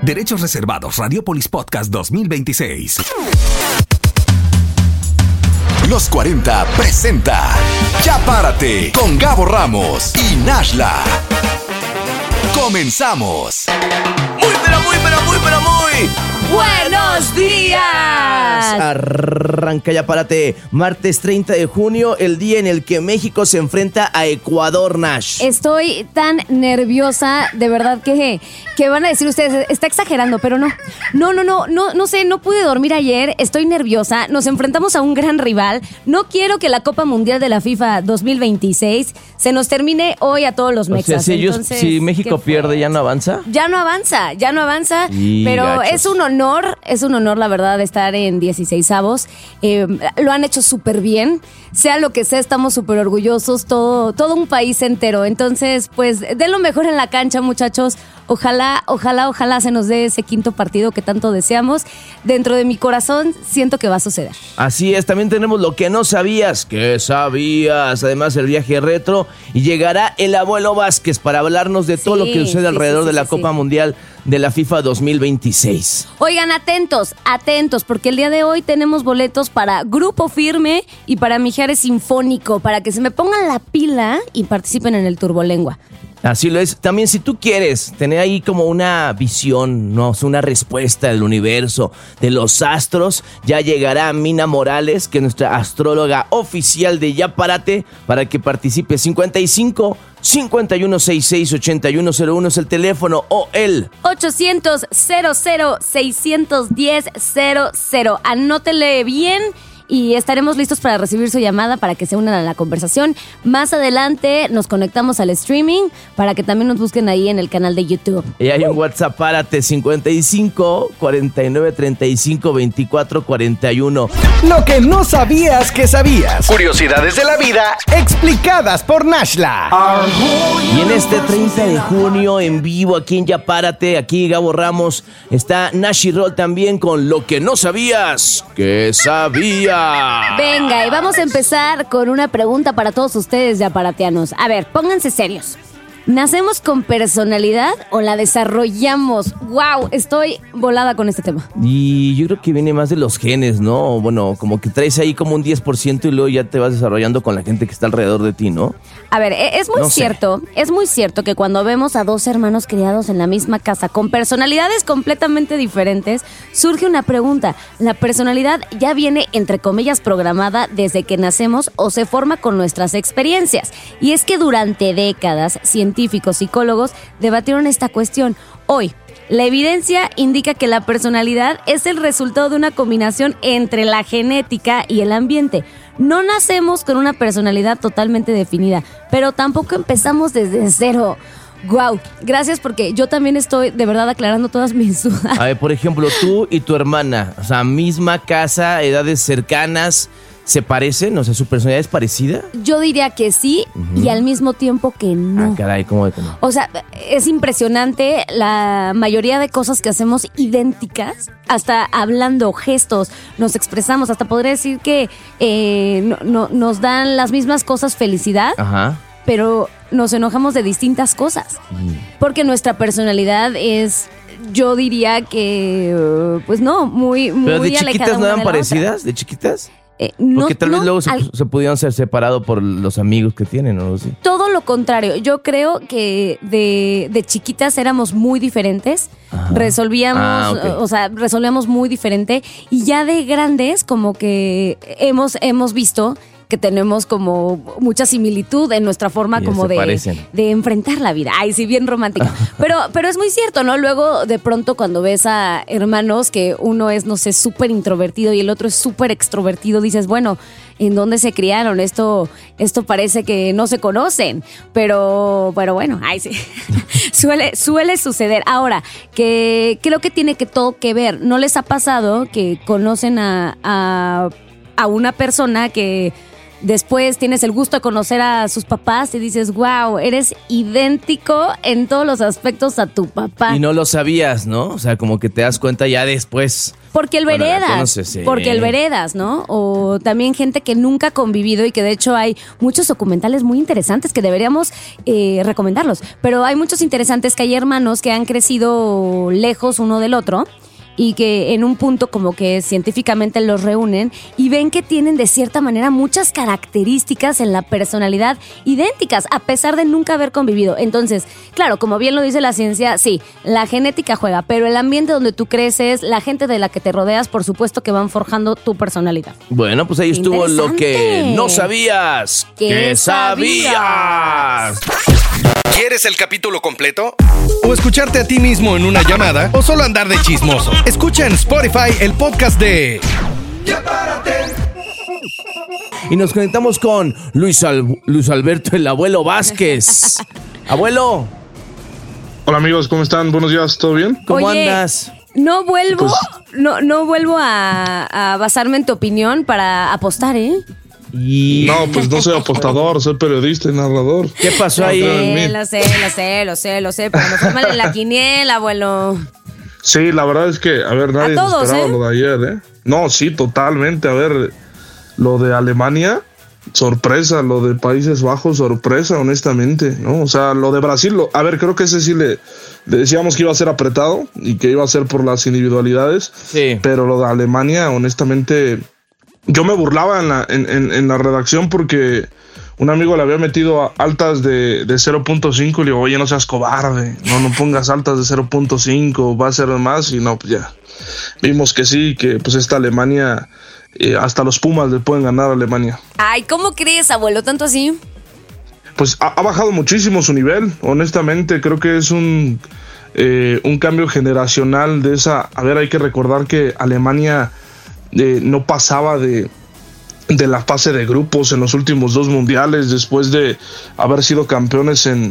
Derechos reservados. Radiopolis Podcast 2026. Los 40 presenta Ya Párate con Gabo Ramos y Nashla. Comenzamos. Muy buenos días. Arranca Ya Párate, martes 30 de junio, el día en el que México se enfrenta a Ecuador, Nash. Estoy tan nerviosa, de verdad que van a decir ustedes, está exagerando, pero no sé, no pude dormir ayer, estoy nerviosa, nos enfrentamos a un gran rival, no quiero que la Copa Mundial de la FIFA 2026 se nos termine hoy a todos los mexas. O sea, si México pierde, ¿ya no avanza? Ya no avanza, y pero gachos. es un honor la verdad estar en 16avos, lo han hecho súper bien, sea lo que sea, estamos súper orgullosos, todo un país entero, entonces pues den lo mejor en la cancha, muchachos, ojalá se nos dé ese quinto partido que tanto deseamos, dentro de mi corazón siento que va a suceder. Así es, también tenemos lo que no sabías, que sabías, además el viaje retro, y llegará el abuelo Vázquez para hablarnos de todo lo que sucede alrededor de la Copa Mundial de la FIFA 2026. Oigan, atentos, porque el día de hoy tenemos boletos para Grupo Firme y para Mijares Sinfónico, para que se me pongan la pila y participen en el Turbolengua. Así lo es. También si tú quieres tener ahí como una visión, ¿no? Una respuesta del universo, de los astros, ya llegará Mina Morales, que es nuestra astróloga oficial de Ya Párate, para que participe. 55-5166-8101 es el teléfono, o el 800-00-610-00. Anótele bien y estaremos listos para recibir su llamada para que se unan a la conversación. Más adelante nos conectamos al streaming para que también nos busquen ahí en el canal de YouTube. Y hay un WhatsApp, Párate, 55-49-35-24-41. Lo que no sabías que sabías. Curiosidades de la vida explicadas por Nashla. Y en este 30 de junio, en vivo, aquí en Ya Párate, aquí Gabo Ramos, está Nashi Roll también con Lo que no sabías que sabías. Venga, y vamos a empezar con una pregunta para todos ustedes yaparateanos. A ver, pónganse serios. ¿Nacemos con personalidad o la desarrollamos? ¡Wow! Estoy volada con este tema. Y yo creo que viene más de los genes, ¿no? Bueno, como que traes ahí como un 10% y luego ya te vas desarrollando con la gente que está alrededor de ti, ¿no? A ver, es muy cierto que cuando vemos a dos hermanos criados en la misma casa con personalidades completamente diferentes, surge una pregunta. ¿La personalidad ya viene, entre comillas, programada desde que nacemos o se forma con nuestras experiencias? Y es que durante décadas, científicos, psicólogos debatieron esta cuestión. Hoy, la evidencia indica que la personalidad es el resultado de una combinación entre la genética y el ambiente. No nacemos con una personalidad totalmente definida, pero tampoco empezamos desde cero. Wow, gracias, porque yo también estoy de verdad aclarando todas mis dudas. A ver, por ejemplo, tú y tu hermana, o sea, misma casa, edades cercanas, ¿se parecen? O sea, ¿su personalidad es parecida? Yo diría que sí, y al mismo tiempo que no. Ah, caray, ¿cómo de que no? O sea, es impresionante la mayoría de cosas que hacemos idénticas, hasta hablando, gestos, nos expresamos, hasta podría decir que nos dan las mismas cosas felicidad, pero nos enojamos de distintas cosas, porque nuestra personalidad es, yo diría que, pues no, muy ¿Pero de alejada chiquitas no una eran de la parecidas? otra. ¿De chiquitas? No, porque tal vez luego se pudieron ser separados por los amigos que tienen, ¿no? Sí. Todo lo contrario, yo creo que de chiquitas éramos muy diferentes, resolvíamos muy diferente, y ya de grandes como que hemos visto que tenemos como mucha similitud en nuestra forma como de enfrentar la vida. Ay, sí, bien romántica. Pero es muy cierto, ¿no? Luego, de pronto, cuando ves a hermanos que uno es, no sé, súper introvertido y el otro es súper extrovertido, dices, bueno, ¿en dónde se criaron? Esto parece que no se conocen. Pero bueno, ay, sí. suele suceder. Ahora, que creo que tiene que todo que ver. ¿No les ha pasado que conocen a una persona que después tienes el gusto de conocer a sus papás y dices, wow, eres idéntico en todos los aspectos a tu papá. Y no lo sabías, ¿no? O sea, como que te das cuenta ya después. Porque el veredas, ¿no? O también gente que nunca ha convivido y que de hecho hay muchos documentales muy interesantes que deberíamos recomendarlos. Pero hay muchos interesantes que hay hermanos que han crecido lejos uno del otro y que en un punto como que científicamente los reúnen y ven que tienen de cierta manera muchas características en la personalidad idénticas, a pesar de nunca haber convivido. Entonces, claro, como bien lo dice la ciencia, sí, la genética juega, pero el ambiente donde tú creces, la gente de la que te rodeas, por supuesto que van forjando tu personalidad. Bueno, pues ahí estuvo lo que no sabías que sabías. ¿Quieres el capítulo completo? ¿O escucharte a ti mismo en una llamada? ¿O solo andar de chismoso? Escucha en Spotify el podcast de Ya Párate. Y nos conectamos con Luis Alberto, el abuelo Vázquez. Abuelo. Hola amigos, ¿cómo están? Buenos días, ¿todo bien? ¿Cómo andas? No vuelvo, no vuelvo a basarme en tu opinión para apostar, ¿eh? No, pues no soy apostador, soy periodista y narrador. ¿Qué pasó ahí? Lo sé, pero me fue mal en la quiniela, abuelo. Sí, la verdad es que, a ver, nadie esperaba lo de ayer, ¿eh? No, sí, totalmente, a ver, lo de Alemania, sorpresa, lo de Países Bajos, sorpresa, honestamente, ¿no? O sea, lo de Brasil, a ver, creo que ese sí le decíamos que iba a ser apretado y que iba a ser por las individualidades, sí. Pero lo de Alemania, honestamente, yo me burlaba en la redacción porque un amigo le había metido altas de 0.5 y le digo, oye, no seas cobarde, no pongas altas de 0.5, va a ser más, y no, pues ya, vimos que sí, que pues esta Alemania, hasta los Pumas le pueden ganar a Alemania. Ay, ¿cómo crees, abuelo? ¿Tanto así? Pues ha bajado muchísimo su nivel, honestamente, creo que es un cambio generacional de esa, a ver, hay que recordar que Alemania no pasaba de la fase de grupos en los últimos 2 mundiales, después de haber sido campeones en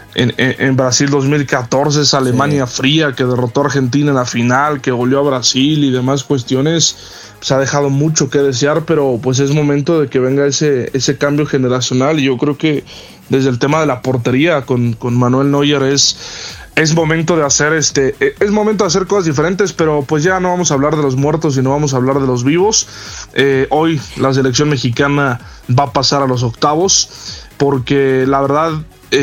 Brasil 2014, esa Alemania fría que derrotó a Argentina en la final, que goleó a Brasil y demás cuestiones, pues ha dejado mucho que desear, pero pues es momento de que venga ese cambio generacional, y yo creo que desde el tema de la portería con Manuel Neuer es momento de hacer cosas diferentes, pero pues ya no vamos a hablar de los muertos, sino vamos a hablar de los vivos. Hoy la selección mexicana va a pasar a los octavos, porque la verdad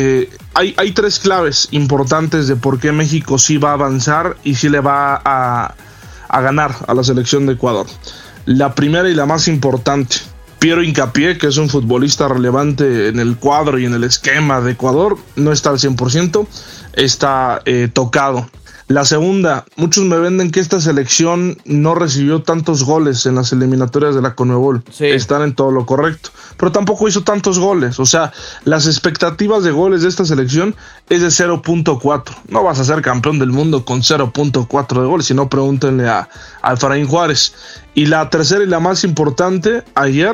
hay 3 claves importantes de por qué México sí va a avanzar y sí le va a ganar a la selección de Ecuador. La primera y la más importante: Piero Hincapié, que es un futbolista relevante en el cuadro y en el esquema de Ecuador, no está al 100%, está tocado. La segunda, muchos me venden que esta selección no recibió tantos goles en las eliminatorias de la Conmebol. Sí. Están en todo lo correcto, pero tampoco hizo tantos goles. O sea, las expectativas de goles de esta selección es de 0.4. No vas a ser campeón del mundo con 0.4 de goles, si no pregúntenle a Efraín Juárez. Y la tercera y la más importante, ayer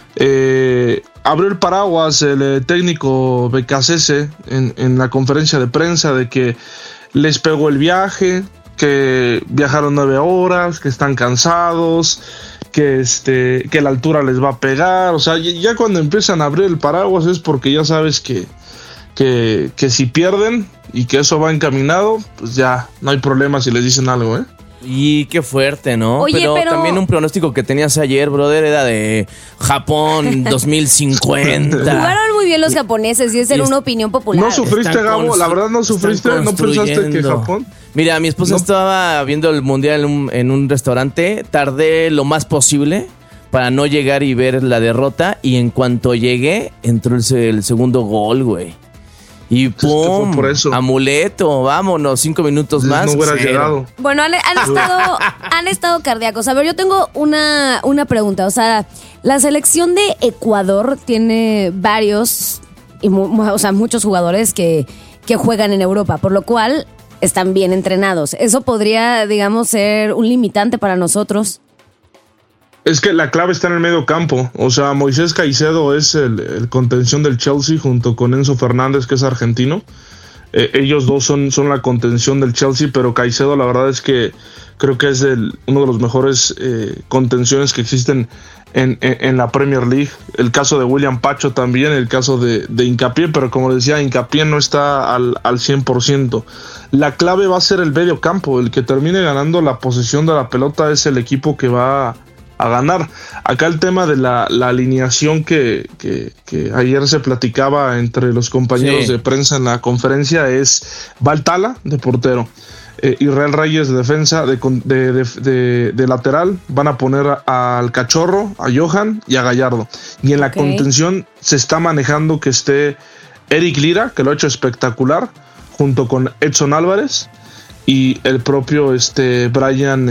abrió el paraguas el técnico Becasese en la conferencia de prensa de que les pegó el viaje, que viajaron 9 horas, que están cansados, que la altura les va a pegar. O sea, ya cuando empiezan a abrir el paraguas es porque ya sabes que si pierden y que eso va encaminado, pues ya no hay problema si les dicen algo, ¿eh? Y qué fuerte, ¿no? Oye, pero también un pronóstico que tenías ayer, brother, era de Japón 2050. Jugaron muy bien los japoneses y esa era una opinión popular. ¿No sufriste, Gabo? La verdad, ¿no sufriste? ¿No pensaste que Japón? Mira, mi esposa estaba viendo el mundial en un restaurante. Tardé lo más posible para no llegar y ver la derrota. Y en cuanto llegué, entró el segundo gol, güey. Y pum, por eso. Amuleto, vámonos, 5 minutos más. No hubiera llegado. Bueno, han estado cardíacos. A ver, yo tengo una pregunta. O sea, la selección de Ecuador tiene varios, muchos jugadores que juegan en Europa, por lo cual están bien entrenados. Eso podría, digamos, ser un limitante para nosotros. Es que la clave está en el medio campo. O sea, Moisés Caicedo es el contención del Chelsea junto con Enzo Fernández, que es argentino. Ellos dos son la contención del Chelsea, pero Caicedo la verdad es que creo que es uno de los mejores contenciones que existen en la Premier League. El caso de William Pacho también, el caso de Hincapié, pero como decía, Hincapié no está al 100%. La clave va a ser el medio campo. El que termine ganando la posesión de la pelota es el equipo que va a ganar. Acá el tema de la alineación que ayer se platicaba entre los compañeros de prensa en la conferencia es Baltala de portero, Israel Reyes de defensa, de lateral van a poner al Cachorro, a Johan y a Gallardo, y en la contención se está manejando que esté Eric Lira, que lo ha hecho espectacular, junto con Edson Álvarez y el propio Brian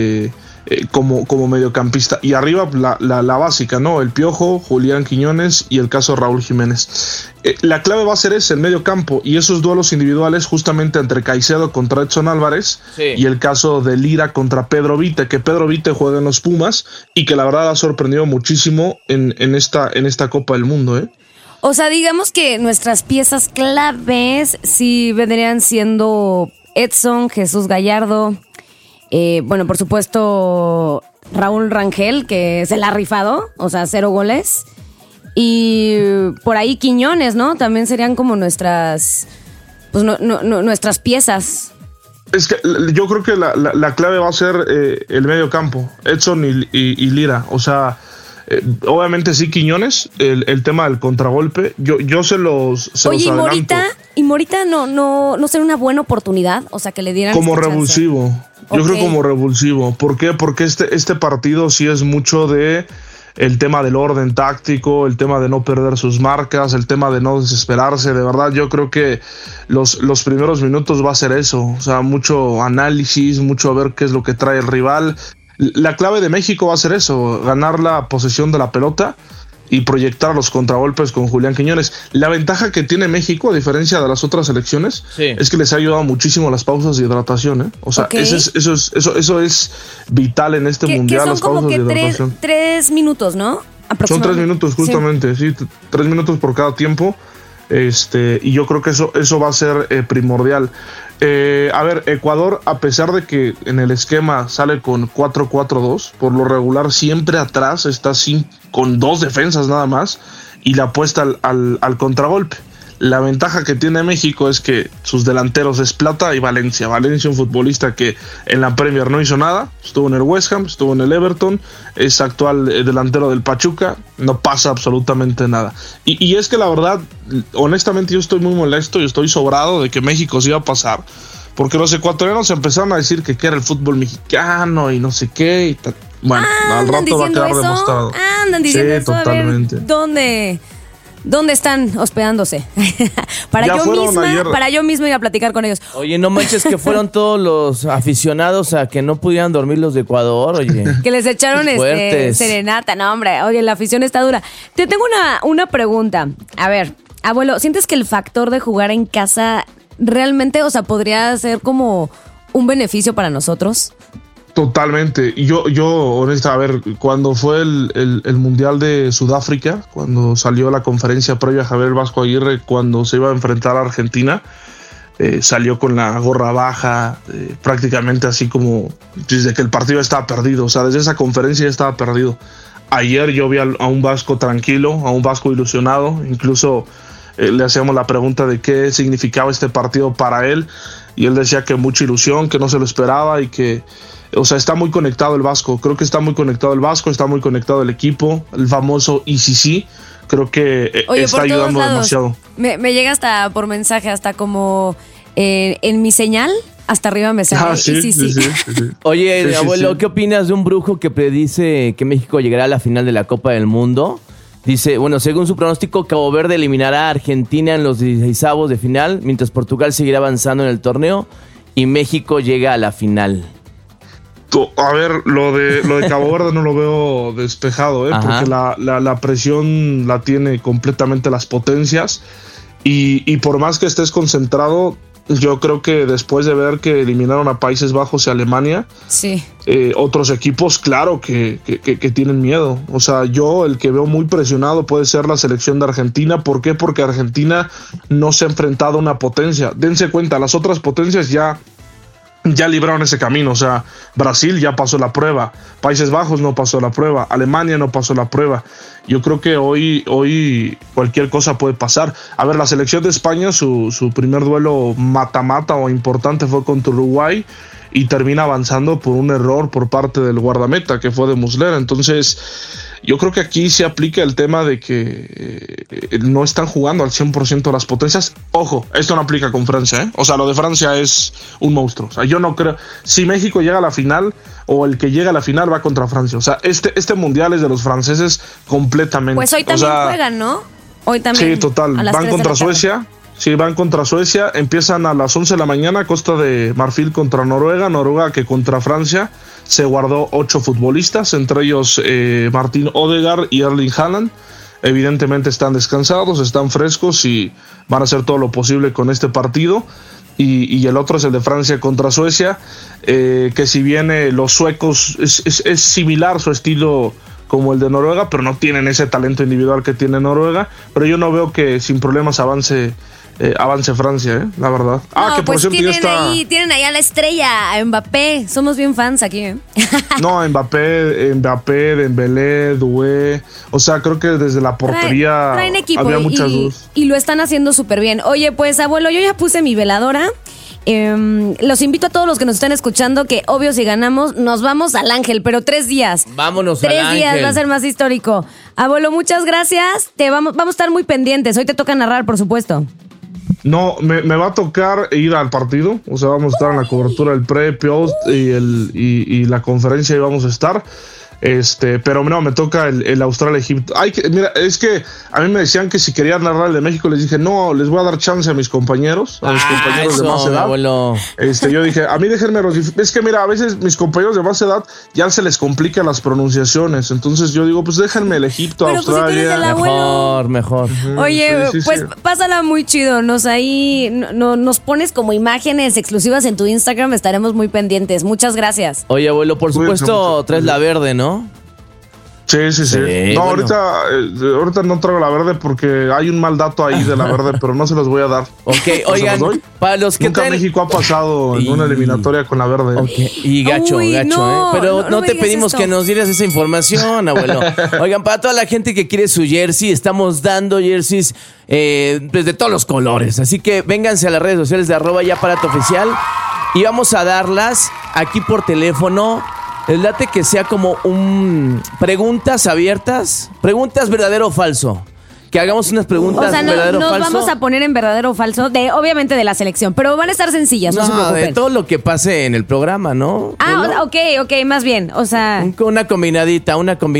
como mediocampista, y arriba la básica, ¿no? El Piojo, Julián Quiñones y el caso Raúl Jiménez. La clave va a ser el medio campo y esos duelos individuales justamente entre Caicedo contra Edson Álvarez y el caso de Lira contra Pedro Vite, que Pedro Vite juega en los Pumas y que la verdad ha sorprendido muchísimo en esta Copa del Mundo, ¿eh? O sea, digamos que nuestras piezas claves sí vendrían siendo Edson, Jesús Gallardo, bueno, por supuesto Raúl Rangel, que se la ha rifado, o sea, 0 goles, y por ahí Quiñones, ¿no? También serían como nuestras, pues nuestras piezas. Es que yo creo que la clave va a ser el medio campo, Edson y Lira, o sea, obviamente sí Quiñones, el tema del contragolpe, yo se los Oye, adelanto. ¿y Morita no sería una buena oportunidad? O sea, que le dieran como revulsivo. Yo creo como revulsivo. ¿Por qué? Porque este partido sí es mucho de el tema del orden táctico, el tema de no perder sus marcas, el tema de no desesperarse. De verdad, yo creo que los primeros minutos va a ser eso. O sea, mucho análisis, mucho a ver qué es lo que trae el rival. La clave de México va a ser eso, ganar la posesión de la pelota y proyectar los contragolpes con Julián Quiñones. La ventaja que tiene México, a diferencia de las otras selecciones, es que les ha ayudado muchísimo las pausas de hidratación, ¿eh? O sea, eso es vital en este mundial, son las como pausas que de hidratación. 3 minutos, ¿no? Son 3 minutos justamente, sí, 3 minutos por cada tiempo. Y yo creo que eso va a ser primordial. A ver, Ecuador, a pesar de que en el esquema sale con 4-4-2, por lo regular siempre atrás está con 2 defensas nada más y la apuesta al contragolpe. La ventaja que tiene México es que sus delanteros es Plata y Valencia. Valencia, un futbolista que en la Premier no hizo nada, estuvo en el West Ham, estuvo en el Everton, es actual delantero del Pachuca, no pasa absolutamente nada. Y es que la verdad, honestamente yo estoy muy molesto y estoy sobrado de que México se iba a pasar, porque los ecuatorianos empezaron a decir que era el fútbol mexicano y no sé qué. Y bueno, al rato va a quedar demostrado. Andan diciendo eso, totalmente. A ver, ¿Dónde están hospedándose? para yo misma ir a platicar con ellos. Oye, no manches que fueron todos los aficionados a que no pudieran dormir los de Ecuador, oye. Que les echaron serenata. No, hombre, oye, la afición está dura. Te tengo una pregunta. A ver, abuelo, ¿sientes que el factor de jugar en casa realmente, o sea, podría ser como un beneficio para nosotros? Totalmente. Yo honesta, a ver, cuando fue el Mundial de Sudáfrica, cuando salió la conferencia previa a Javier Vasco Aguirre, cuando se iba a enfrentar a Argentina, salió con la gorra baja, prácticamente así como desde que el partido estaba perdido, o sea, desde esa conferencia ya estaba perdido. Ayer yo vi a un Vasco tranquilo, a un Vasco ilusionado, incluso le hacíamos la pregunta de qué significaba este partido para él, y él decía que mucha ilusión, que no se lo esperaba y que, o sea, está muy conectado el Vasco. Creo que está muy conectado el Vasco, está muy conectado el equipo, el famoso ICC. Creo que está ayudando demasiado. Me llega hasta por mensaje, hasta como en mi señal, hasta arriba me sale. Sí. Oye, abuelo, ¿qué opinas de un brujo que predice que México llegará a la final de la Copa del Mundo? Dice, bueno, según su pronóstico, Cabo Verde eliminará a Argentina en los 16avos de final, mientras Portugal seguirá avanzando en el torneo y México llega a la final. A ver, lo de Cabo Verde no lo veo despejado, porque la presión la tiene completamente las potencias y por más que estés concentrado, yo creo que después de ver que eliminaron a Países Bajos y Alemania, otros equipos, claro que tienen miedo. O sea, yo el que veo muy presionado puede ser la selección de Argentina. ¿Por qué? Porque Argentina no se ha enfrentado a una potencia. Dense cuenta, las otras potencias ya ya libraron ese camino. O sea, Brasil ya pasó la prueba, Países Bajos no pasó la prueba, Alemania no pasó la prueba. Yo creo que hoy cualquier cosa puede pasar. A ver, la selección de España, su primer duelo mata-mata o importante fue contra Uruguay y termina avanzando por un error por parte del guardameta, que fue de Muslera. Entonces, yo creo que aquí se aplica el tema de que no están jugando al 100% las potencias. Ojo, esto no aplica con Francia, ¿eh? O sea, lo de Francia es un monstruo. O sea, yo no creo... Si México llega a la final, o el que llega a la final va contra Francia. O sea, este mundial es de los franceses completamente. Pues hoy también juegan, ¿no? Hoy también. Sí, total. Van contra Suecia. Sí, van contra Suecia. Empiezan a las 11 de la mañana, Costa de Marfil contra Noruega. Noruega que contra Francia se guardó 8 futbolistas, entre ellos Martín Odegaard y Erling Haaland. Evidentemente están descansados, están frescos y van a hacer todo lo posible con este partido. Y el otro es el de Francia contra Suecia, que si bien los suecos es similar su estilo como el de Noruega, pero no tienen ese talento individual que tiene Noruega. Pero yo no veo que sin problemas avance Francia, la verdad. No, que por pues cierto tienen ahí a la estrella, a Mbappé. Somos bien fans aquí, ¿eh? No, Mbappé, Dembélé, Doué. O sea, creo que desde la portería traen equipo había muchas dudas. Y lo están haciendo súper bien. Oye, pues, abuelo, yo ya puse mi veladora. Los invito a todos los que nos están escuchando que, obvio, si ganamos, nos vamos al Ángel, pero 3 días. Vámonos al Ángel. 3 días va a ser más histórico. Abuelo, muchas gracias. Vamos a estar muy pendientes. Hoy te toca narrar, por supuesto. No, me va a tocar ir al partido. O sea, vamos a estar en la cobertura del pre, post y la conferencia y vamos a estar. Pero no, me toca el Australia-Egipto. Mira, es que a mí me decían que si quería narrar el de México, les dije, no, les voy a dar chance a mis compañeros, de más edad. Abuelo. Yo dije, a mí déjenme es que mira, a veces mis compañeros de más edad ya se les complican las pronunciaciones, entonces yo digo, pues déjenme el Egipto, pero Australia. Pues si tienes el abuelo. Mejor. Oye, sí, pásala muy chido, nos pones como imágenes exclusivas en tu Instagram, estaremos muy pendientes. Muchas gracias. Oye, abuelo, por supuesto, traes la verde, ¿no? Sí. No, bueno. ahorita no traigo la verde porque hay un mal dato ahí de la verde, pero no se los voy a dar. Ok, oigan, para los que nunca México ha pasado en una eliminatoria con la verde. Okay. Y gacho, no, pero no te pedimos que nos dieras esa información, abuelo. Oigan, para toda la gente que quiere su jersey, estamos dando jerseys de todos los colores. Así que vénganse a las redes sociales de @yaparateoficial y vamos a darlas aquí por teléfono. Les late que sea como preguntas abiertas, preguntas verdadero o falso. Que hagamos unas preguntas verdadero o falso. Nos vamos a poner en verdadero o falso, obviamente de la selección, pero van a estar sencillas, no se preocupen. De todo lo que pase en el programa, ¿no? Ok, más bien, o sea... Una combinadita.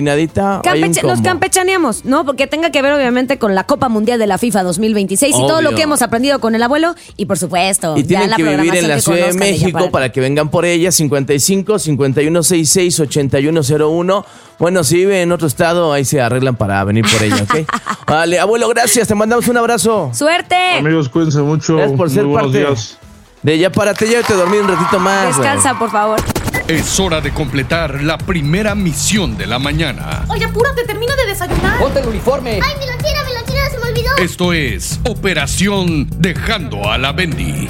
Los campechaneamos, ¿no? Porque tenga que ver obviamente con la Copa Mundial de la FIFA 2026 y todo lo que hemos aprendido con el abuelo y por supuesto... Y tienen que vivir en la Ciudad de México para que vengan por ella, 55 5166 8101. Bueno, si vive en otro estado, ahí se arreglan para venir por ella, ¿ok? Vale, abuelo, gracias, te mandamos un abrazo. ¡Suerte! Amigos, cuídense mucho. Gracias por ser parte de Ya Párate, llévate a dormir un ratito más. Descansa, por favor. Es hora de completar la primera misión de la mañana. Oye, apúrate, termina de desayunar. Ponte el uniforme. Ay, mi lonchera, se me olvidó. Esto es Operación Dejando a la Bendy.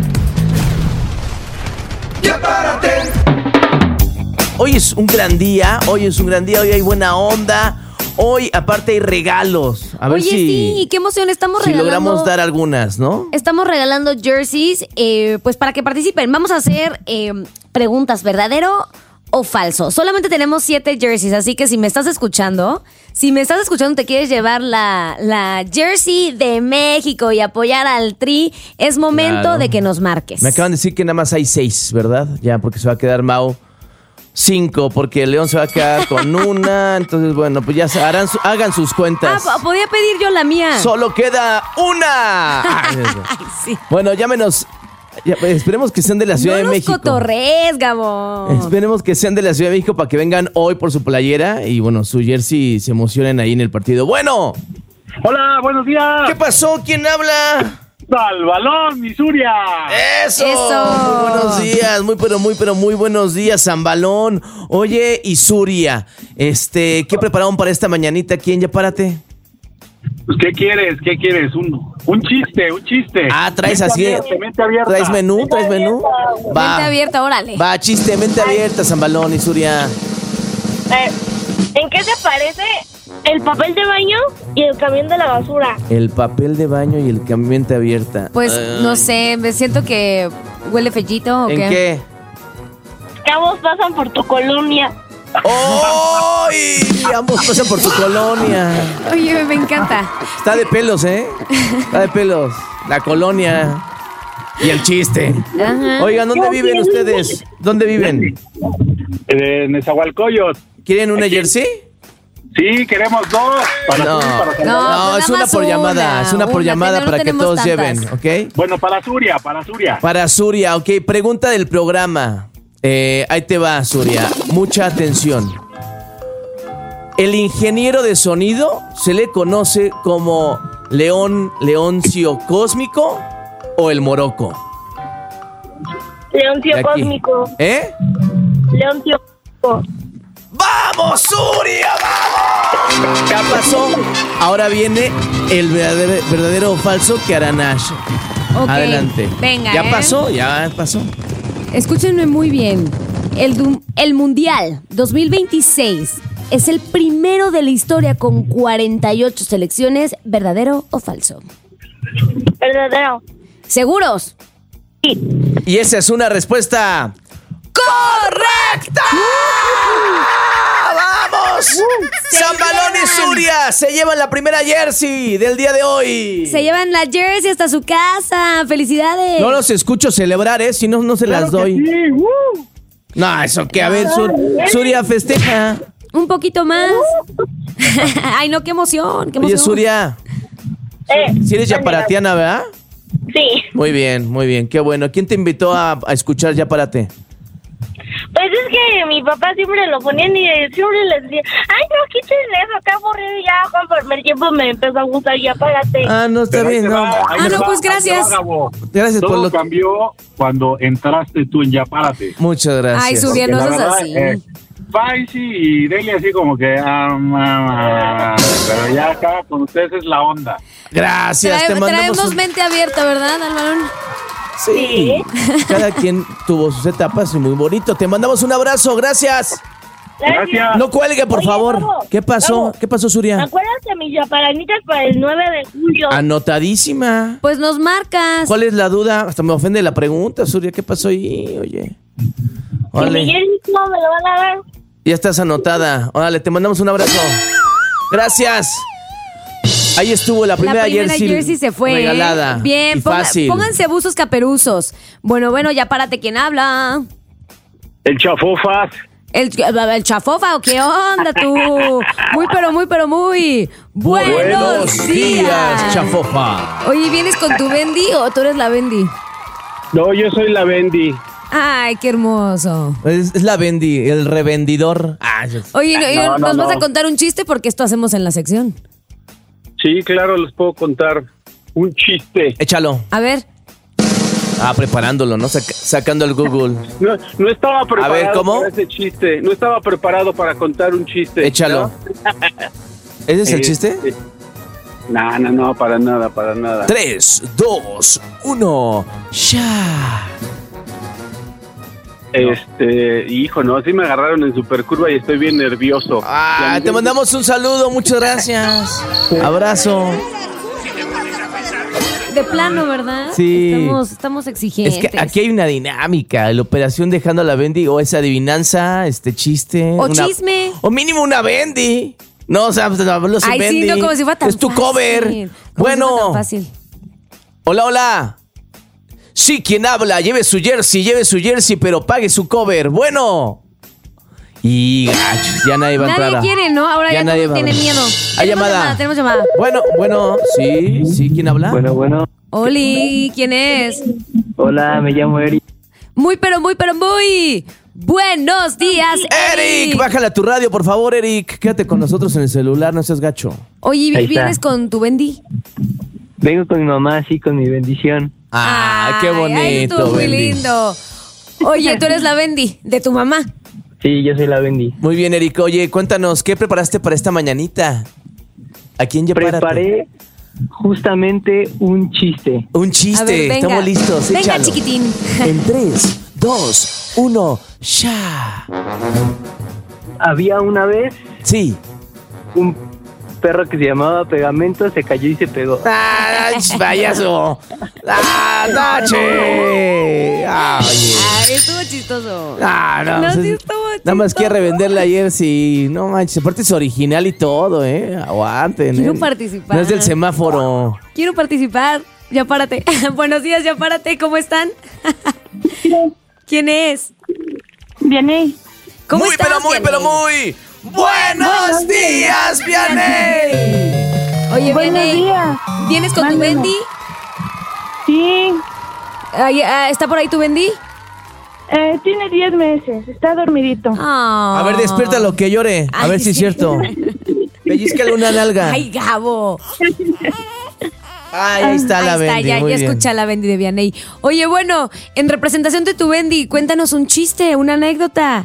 Ya Párate. Hoy es un gran día, hoy hay buena onda. Hoy, aparte, hay regalos. A ver sí, qué emoción, estamos regalando. Si logramos dar algunas, ¿no? Estamos regalando jerseys, pues para que participen. Vamos a hacer preguntas, ¿verdadero o falso? Solamente tenemos 7 jerseys, así que si me estás escuchando, te quieres llevar la jersey de México y apoyar al Tri, es momento de que nos marques. Me acaban de decir que nada más hay 6, ¿verdad? Ya, porque se va a quedar Mau 5, porque el León se va a quedar con una. Entonces, bueno, pues ya hagan sus cuentas. Podía pedir yo la mía. Solo queda una. Ay, sí. Bueno, llámenos. Esperemos que sean de la Ciudad de México. No nos cotorrees, Gabo. Esperemos que sean de la Ciudad de México para que vengan hoy por su playera y, bueno, su jersey, se emocionen ahí en el partido. Bueno. Hola, buenos días. ¿Qué pasó? ¿Quién habla? Salvalón, Misuria. ¡Eso! Muy buenos días, muy buenos días, Zambalón. Oye, Isuria, ¿qué prepararon para esta mañanita aquí en Ya Párate? Pues, ¿qué quieres? Un chiste. Ah, traes así. Mente abierta. ¿Traes menú? Va. Mente abierta, órale. Va, chiste, mente abierta, Zambalón y Suria. ¿En qué se parece el papel de baño y el camión de la basura? El papel de baño y el mente abierta. Pues no sé, me siento que huele fellito o ¿En qué. qué? Ambos pasan por tu colonia. ¡Ay! Ambos pasan por tu colonia. Oye, me encanta. Está de pelos, ¿eh? Está de pelos. La colonia y el chiste. Ajá. Oigan, ¿dónde viven ustedes? ¿Dónde viven? En Nezahualcóyotl. ¿Quieren una jersey? Sí, queremos dos. No, No, pues es nada una más por llamada. Es una por una, llamada no para que tenemos todos tantas. lleven, ¿ok? Bueno, para Suria. Para Suria, ok. Pregunta del programa. Ahí te va, Suria. Mucha atención. El ingeniero de sonido se le conoce como Leoncio Cósmico o el Moroco. Leoncio Aquí. Cósmico. ¿Eh? Leoncio Cósmico. ¡Vamos, Suria! ¡Vamos! ¿Qué pasó? Ahora viene el verdadero o falso que hará Nash. Ok, Adelante. venga, ¿Ya ¿eh? pasó? Ya pasó. Escúchenme muy bien. El Mundial 2026 es el primero de la historia con 48 selecciones. ¿Verdadero o falso? Verdadero. ¿Seguros? Y esa es una respuesta ¡correcta! ¡Vamos! Zambalón y Suria se llevan la primera jersey del día de hoy. Se llevan la jersey hasta su casa. ¡Felicidades! No los escucho celebrar, si no, no se las doy. Sí, No, eso que a ver, Suria festeja. Un poquito más. Ay, no, qué emoción, qué emoción. Oye, Suria, si eres yaparatiana, ¿verdad? Sí. Muy bien, qué bueno. ¿Quién te invitó a escuchar Yapárate? Pues es que mi papá siempre lo ponían y siempre les decía, ay, no, quiten eso, está aburrido. Y ya conforme el tiempo me empezó a gustar, ya párate. Ah, no, está bien, no. Pues gracias. Gracias por Todo lo que... cambió cuando entraste tú en Ya Párate. Muchas gracias. Ay, Suria, no La seas verdad, así. Faisy y Delia así como que pero ya acá con ustedes es la onda. Gracias, te mandamos Traemos un... mente abierta, ¿verdad, Alvarón? Sí, cada quien tuvo sus etapas y muy bonito. Te mandamos un abrazo, gracias. Gracias. No cuelgue, por Oye, favor. Gabo, ¿Qué pasó? Gabo. ¿Qué pasó, Suria? Acuérdate de mis yaparanitas para el 9 de julio. Anotadísima. Pues nos marcas. ¿Cuál es la duda? Hasta me ofende la pregunta, Suria. ¿Qué pasó ahí? Oye. Si Órale. Miguel no me lo van a dar. Ya estás anotada. Órale, te mandamos un abrazo. Gracias. Ahí estuvo la primera jersey se fue. regalada. Bien, y fácil. pónganse buzos caperuzos. Bueno, ya párate, ¿quién habla? El Chafofas. ¿El chafofa o qué onda tú? Muy buenos días. Chafofa. Oye, ¿vienes con tu Bendy o tú eres la Bendy? No, yo soy la Bendy. Ay, qué hermoso. Es la Bendy, el revendidor. Oye, No, ¿nos vas no. a contar un chiste? Porque esto hacemos en la sección. Sí, claro, les puedo contar un chiste. Échalo. A ver. Preparándolo, ¿no? Sacando el Google. No estaba preparado A ver, ¿cómo? para ese chiste. No estaba preparado para contar un chiste. Échalo. ¿no? ¿Ese es el chiste? No, para nada. 3, 2, 1. ¡Ya! Hijo, no, sí me agarraron en supercurva y estoy bien nervioso. Te mandamos un saludo, muchas gracias. Abrazo. De plano, ¿verdad? Sí. Estamos exigentes. Es que aquí hay una dinámica, la operación dejando a la Bendy o esa adivinanza, chiste. O chisme. O mínimo una Bendy. No, o sea, hablo sin Ay, Bendy. sí, no, como si fuera tan es tu fácil. cover. Como si Bueno. fuera tan fácil. Hola. Sí, ¿quién habla? Lleve su jersey, pero pague su cover. Bueno. Y gachos, ya nadie va a entrar. Nadie quiere, ¿no? Ahora ya nadie todo va a tiene entrar. miedo. Hay llamada. Tenemos llamada. Bueno, sí, ¿quién habla? Bueno. Oli, ¿quién es? Hola, me llamo Eric. Muy buenos días, Eric, bájale a tu radio, por favor, Eric. Quédate con nosotros en el celular, no seas gacho. Oye, Ahí ¿vienes está. con tu Bendy? Vengo con mi mamá, sí, con mi bendición. Qué Ay, bonito, estuvo muy Bendy. lindo. Oye, tú eres la Bendy de tu mamá. Sí, yo soy la Bendy. Muy bien, Eric. Oye, cuéntanos, ¿qué preparaste para esta mañanita? Aquí en Yapárate. Preparé justamente un chiste. Un chiste. A ver, venga. Estamos listos. Venga, Échalo. chiquitín. En 3, 2, 1, ya. Había una vez Sí. un perro que se llamaba Pegamento, se cayó y se pegó. ¡Ah, payaso! ¡Ah, Nache! ¡Ah, oye! Estuvo chistoso. Ah, no, No, pues, sí estuvo nada más chistoso. quiere revenderla ayer, sí. No manches, aparte es original y todo, Aguanten. Quiero participar. No es del semáforo. Quiero participar. Ya párate. Buenos días, ya párate. ¿Cómo están? ¿Quién es? Vianey. ¿Cómo muy, estás, pero Vianey? muy. ¡Buenos días, Vianey! Oye, Buenos Vianey, días. ¿vienes con tu Mándame. Bendy? Sí, ¿Está por ahí tu Bendy? tiene 10 meses, está dormidito. Ah. A ver, despiértalo, que llore. A Ay, ver si es sí. cierto. Pellizcale una nalga. Ay, Gabo. Ay, ahí está la Ahí está, Bendy. ya muy bien. escucha la Bendy de Vianey. Oye, bueno, en representación de tu Bendy, cuéntanos un chiste, una anécdota.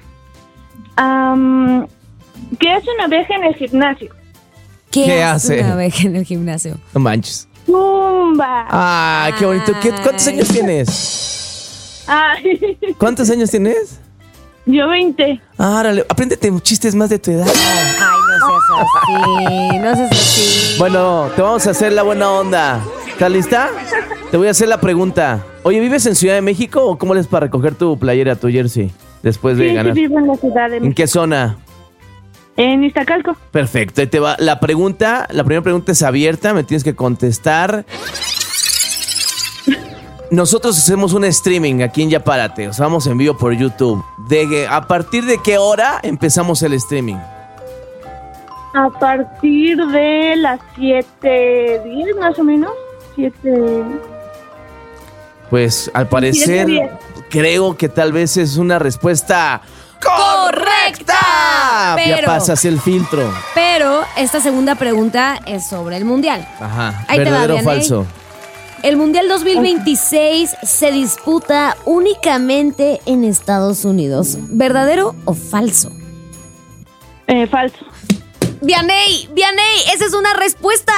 ¿Qué hace una abeja en el gimnasio? ¿Qué hace? una abeja en el gimnasio? No manches. ¡Tumba! Ay, qué bonito. ¿Cuántos años Ay. tienes? Ay, ¿Cuántos años tienes? yo 20. Árale, apréndete chistes más de tu edad. Ay, no seas así. Bueno, te vamos a hacer la buena onda. ¿Estás lista? Te voy a hacer la pregunta. Oye, ¿vives en Ciudad de México o cómo les para recoger tu playera, tu jersey? Después de Sí, ganar. vivo en la ciudad de ¿En México. qué zona? En Iztacalco. Perfecto, ahí te va. La primera pregunta es abierta, me tienes que contestar. Nosotros hacemos un streaming aquí en Ya Párate, o sea, vamos en vivo por YouTube. ¿A partir de qué hora empezamos el streaming? A partir de las 7:10 más o menos. 7. Pues al parecer 7:10. creo que tal vez es una respuesta ¡Correcta! Ya Pero- pasas el filtro. Pero esta segunda pregunta es sobre el Mundial. Ajá. Ahí te va, ¿Verdadero o Vianey. falso? El Mundial 2026 se disputa únicamente en Estados Unidos. ¿Verdadero o falso? Falso. Vianey, esa es una respuesta.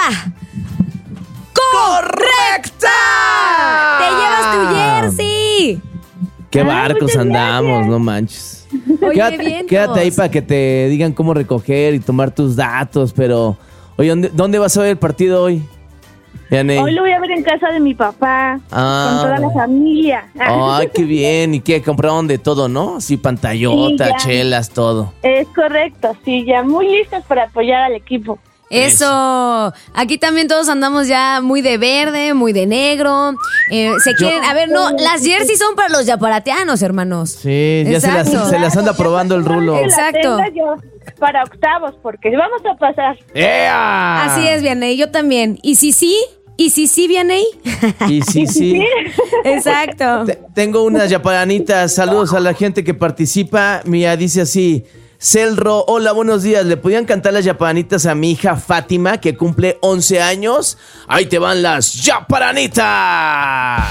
¡Correcta! ¡Te llevas tu jersey! ¡Qué Ay, barcos muchas andamos, gracias. no manches! Oye, Quédate, vientos. quédate ahí para que te digan cómo recoger y tomar tus datos, pero... Oye, ¿dónde vas a ver el partido hoy? Vianey. Hoy lo voy a ver en casa de mi papá. Ah, con toda la familia. Ay, qué bien. ¿Y qué? Compraron de todo, ¿no? Sí, pantallota, Sí, ya. chelas, todo. Es correcto, sí, ya muy listos para apoyar al equipo. Eso. Aquí también todos andamos ya muy de verde, muy de negro. Se quieren... A ver, no, las jerseys son para los yaparateanos, hermanos. Sí, ya Exacto. se las anda probando el rulo. Que la Exacto. tenga yo para octavos, porque vamos a pasar. ¡Ea! Así es, Vianey, yo también. ¿Y si sí? Vianey? Y sí. Exacto. Tengo unas yaparanitas. Saludos a la gente que participa. Mira, dice así: Celro, hola, buenos días. ¿Le podían cantar las yaparanitas a mi hija Fátima, que cumple 11 años? Ahí te van las yaparanitas.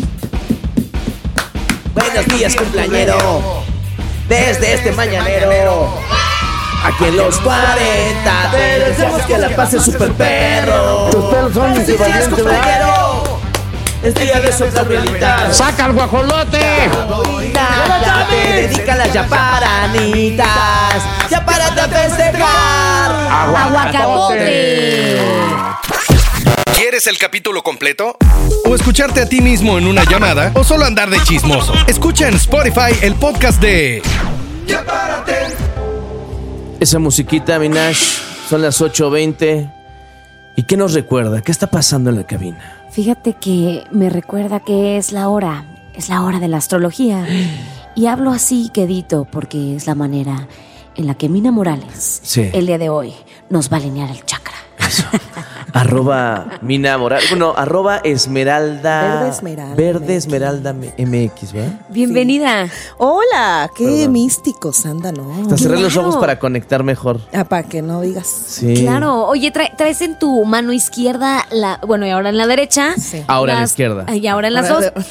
Buenos días, cumpleañero. Desde este mañanero, aquí en los 40, te deseamos que la pases super perro. Tus perros son Buenos días, equivalentes, cumpleañero. Es día de soltar velitas. ¡Saca el guajolote! Nada te dedican las yaparanitas. Ya párate a festejar. Aguacapote. ¿Quieres el capítulo completo? ¿O escucharte a ti mismo en una llamada? ¿O solo andar de chismoso? Escucha en Spotify el podcast de Ya Párate. Esa musiquita, Minash, son las 8:20. ¿Y qué nos recuerda? ¿Qué está pasando en la cabina? Fíjate que me recuerda que es la hora de la astrología. Y hablo así quedito porque es la manera en la que Mina Morales, Sí. el día de hoy, nos va a alinear el chakra. @Mina Morales. Bueno, @Esmeralda. Verde Esmeralda MX, ¿verdad? Bienvenida. Hola, qué Perdón. místicos andan, ¿no? Hasta cerré los Claro. ojos para conectar mejor. Para que no digas. Sí. Claro. Oye, traes en tu mano izquierda, y ahora en la derecha. Sí. Ahora en la izquierda. Y ahora en las Ahora dos.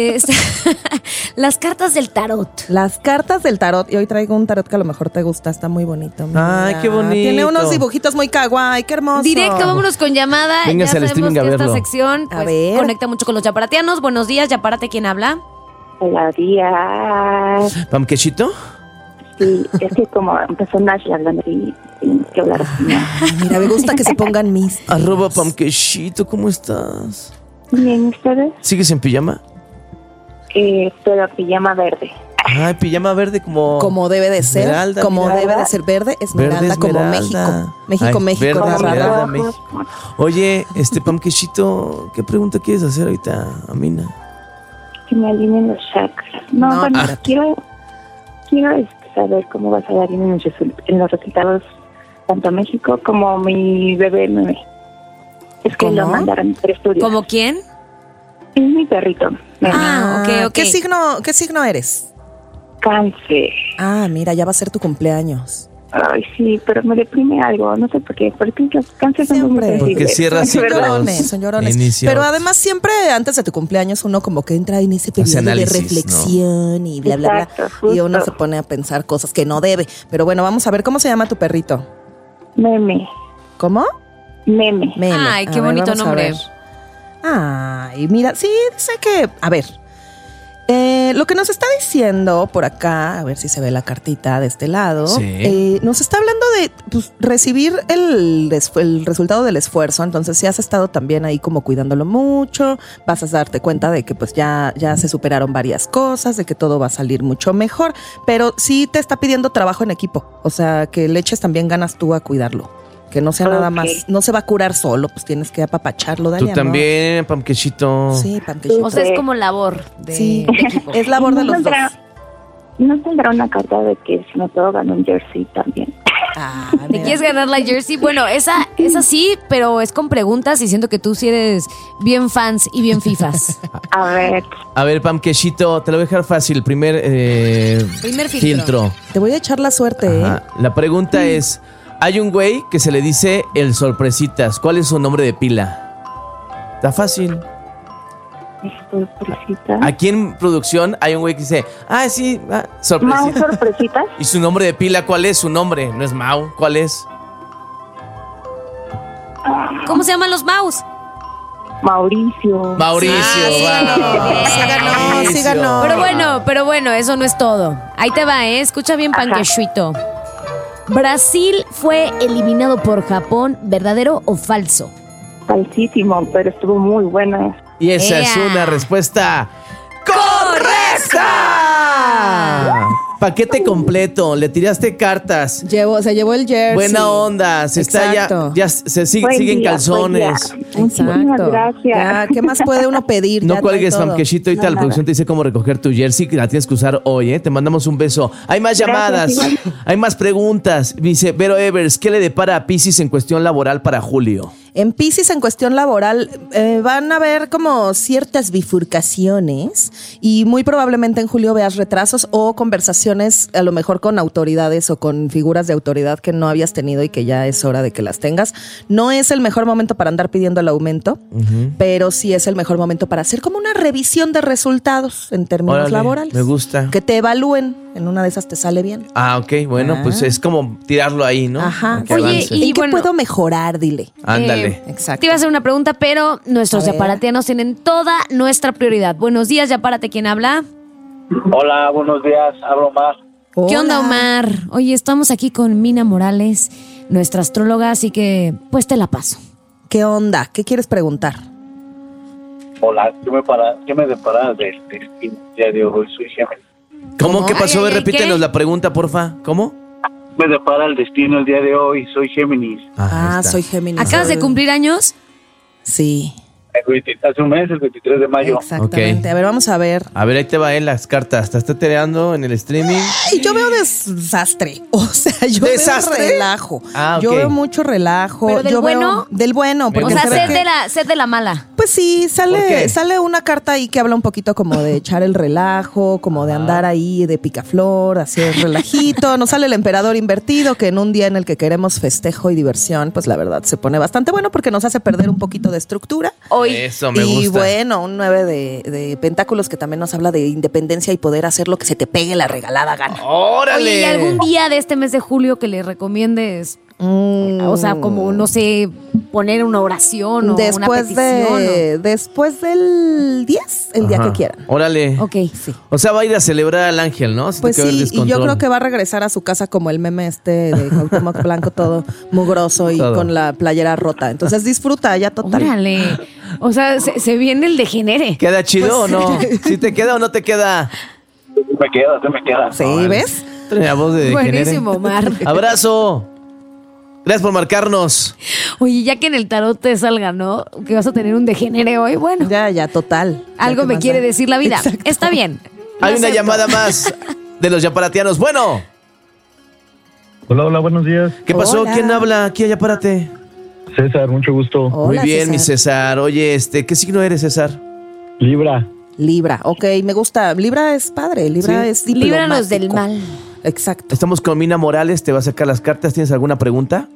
Las cartas del tarot. Las cartas del tarot. Y hoy traigo un tarot que a lo mejor te gusta. Está muy bonito. mira. Ay, qué bonito. Tiene unos dibujitos muy kawaii. Qué hermoso. Directo, vámonos con llamada. Véngase Ya al sabemos streaming a que esta verlo. sección A pues, ver. conecta mucho con los yaparatianos. Buenos días, Yapárate, ¿quién habla? Hola, días. ¿Pamquechito? Sí, es que como empezó Nash hablando y tengo que hablar así. Mira, me gusta que se pongan mis. @Pamquechito, ¿cómo estás? Bien, ¿ustedes? ¿Sigues en pijama? Pero pijama verde. Ay, pijama verde Como debe de ser. Esmeralda, como mira. debe de ser verde. Esmeralda, Verde como Esmeralda. México. México, Ay, México. verde ra, ra, ra. Esmeralda, Rojos. México. Oye, Pamquechito, ¿qué pregunta quieres hacer ahorita a Mina? Que me alineen los chakras. No, No, bueno, espérate. quiero saber cómo vas a dar en los resultados tanto a México como mi bebé Meme. Es que ¿Cómo? lo mandaron por estudios. ¿Cómo quién? Es mi perrito. Meme. Ah, ok. ¿Qué signo eres? Cáncer. Ah, mira, ya va a ser tu cumpleaños. Ay, sí, pero me deprime algo. No sé por qué. Porque los cánceres son muy Siempre. sensibles. Porque cierra Es verdad. ciclos. Son llorones. Inicio. Pero además siempre antes de tu cumpleaños uno como que entra en ese periodo análisis, de reflexión y bla, bla, bla. Exacto, Y uno justo. se pone a pensar cosas que no debe. Pero bueno, vamos a ver cómo se llama tu perrito. Meme. ¿Cómo? Meme. Meme. Ay, qué A ver, bonito vamos a nombre. ver. Ay, mira, sí, dice que... A ver, lo que nos está diciendo por acá, a ver si se ve la cartita de este lado, Sí. nos está hablando de pues, recibir el resultado del esfuerzo. Entonces, si has estado también ahí como cuidándolo mucho, vas a darte cuenta de que pues ya se superaron varias cosas, de que todo va a salir mucho mejor, pero sí te está pidiendo trabajo en equipo. O sea, que le eches también ganas tú a cuidarlo. Que no sea nada Ok. más, no se va a curar solo, pues tienes que apapacharlo, dale Tú amor. también, Pamquechito. Sí, panquechito. O sea, es como labor de, Sí. de equipo. Es labor de ¿No los dos. ¿No tendrá una carta de que si me puedo ganar un jersey también? Ah, ¿Te mira. quieres ganar la jersey? Bueno, esa sí, pero es con preguntas y siento que tú sí eres bien fans y bien fifas. A ver, A ver, Pamquechito, te lo voy a dejar fácil. Primer filtro. Te voy a echar la suerte, Ajá. La pregunta es, hay un güey que se le dice el sorpresitas. ¿Cuál es su nombre de pila? Está fácil. sorpresita. Aquí en producción hay un güey que dice, sí, ¿Más sorpresita. sorpresitas? ¿Y su nombre de pila cuál es? Su nombre, no es Mau, ¿cuál es? ¿Cómo se llaman los mouse? Mauricio. Mauricio, sí va. ganó, sí ganó, Mauricio. sí ganó. Pero bueno, eso no es todo. Ahí te va, escucha bien, Ajá. Panquechito. Brasil fue eliminado por Japón, ¿verdadero o falso? Falsísimo, pero estuvo muy buena. Y esa es ¡Ea! una respuesta correcta. Paquete completo, le tiraste cartas. Se llevó el jersey. Buena onda, se está Exacto. ya se Buen siguen día, calzones. buen día. Muchísimas Exacto. gracias. Ya, ¿qué más puede uno pedir? No Ya cuelgues, trae todo. Pamquechito. Ahorita No, la nada. producción te dice cómo recoger tu jersey, que la tienes que usar hoy, ¿eh? Te mandamos un beso. Hay más llamadas, igual. hay más preguntas. Dice Vero Evers, ¿qué le depara a Piscis en cuestión laboral para julio? En Piscis, en cuestión laboral, van a haber como ciertas bifurcaciones y muy probablemente en julio veas retrasos o conversaciones a lo mejor con autoridades o con figuras de autoridad que no habías tenido y que ya es hora de que las tengas. No es el mejor momento para andar pidiendo el aumento, pero sí es el mejor momento para hacer como una revisión de resultados en términos Órale, laborales. me gusta. Que te evalúen, en una de esas te sale bien. Ah, ok, bueno, pues es como tirarlo ahí, ¿no? Ajá. Que Oye, avance. y ¿En qué bueno, puedo mejorar? Dile. Ándale. Exacto. Te iba a hacer una pregunta, pero nuestros A ver. yaparatianos tienen toda nuestra prioridad. Buenos días, Yapárate, ¿quién habla? Hola, buenos días, hablo Omar. ¿Qué onda, Hola. Omar? Oye, estamos aquí con Mina Morales, nuestra astróloga, así que pues te la paso. ¿Qué onda? ¿Qué quieres preguntar? Hola, ¿qué me depara del destino el día de hoy? Soy Géminis. ¿Cómo? ¿Qué pasó? Ay, ay, ay, Repítenos ¿qué? la pregunta, porfa. ¿Cómo? Me depara el destino el día de hoy, soy Géminis. Ahí está. Soy Géminis. ¿Acabas de cumplir años? Sí. hace un mes, el 23 de mayo. Exactamente. Ok. A ver, vamos a ver. A ver, ahí te va las cartas. ¿Te estás tereando en el streaming? Ay, yo veo desastre. O sea, yo ¿Desastre? veo relajo. Ah, ok. Yo veo mucho relajo. ¿Pero del yo bueno? Veo del bueno. Porque O sea, se ve sed de la mala. Pues sí, ¿Por qué? sale una carta ahí que habla un poquito como de echar el relajo, como de andar ahí de picaflor, hacer relajito. Nos sale el emperador invertido, que en un día en el que queremos festejo y diversión, pues la verdad se pone bastante bueno porque nos hace perder un poquito de estructura. Hoy. Eso me Y gusta. bueno, un 9 de pentáculos que también nos habla de independencia y poder hacer lo que se te pegue la regalada gana. ¡Órale! Oye, ¿y algún día de este mes de julio que le recomiendes? O sea, como, no sé, poner una oración o una Después petición. después del 10, el día Ajá. que quieran. Órale. Ok. Sí. O sea, va a ir a celebrar al ángel, ¿no? Se Pues te quedó el sí, y yo descontrol. creo que va a regresar a su casa como el meme de Cuauhtémoc Blanco, todo mugroso y Todo. con la playera rota. Entonces disfruta ya total. Órale. O sea, se viene el degenere. ¿Queda chido Pues o no? ¿Sí te queda o no te queda? Se me queda. Sí, ¿ves? Trae la voz de degenere. Buenísimo, Omar. Abrazo. Gracias por marcarnos. Oye, ya que en el tarot te salga, ¿no? Que vas a tener un degenere hoy. Bueno, Ya, total. algo Ya, ¿qué me más quiere da? decir la vida. Exacto. Está bien. Hay Lo una acepto. llamada más de los yaparatianos. Bueno, Hola, buenos días. ¿qué pasó? Hola. ¿Quién habla? Aquí a Yapárate. César, mucho gusto. Hola, Muy bien, mi César. César. Oye, ¿qué signo eres, César? Libra. Libra, ok, me gusta. Libra es padre, Libra Sí. es diplomático. Líbranos del mal. Exacto. Estamos con Mina Morales, te va a sacar las cartas. ¿Tienes alguna pregunta?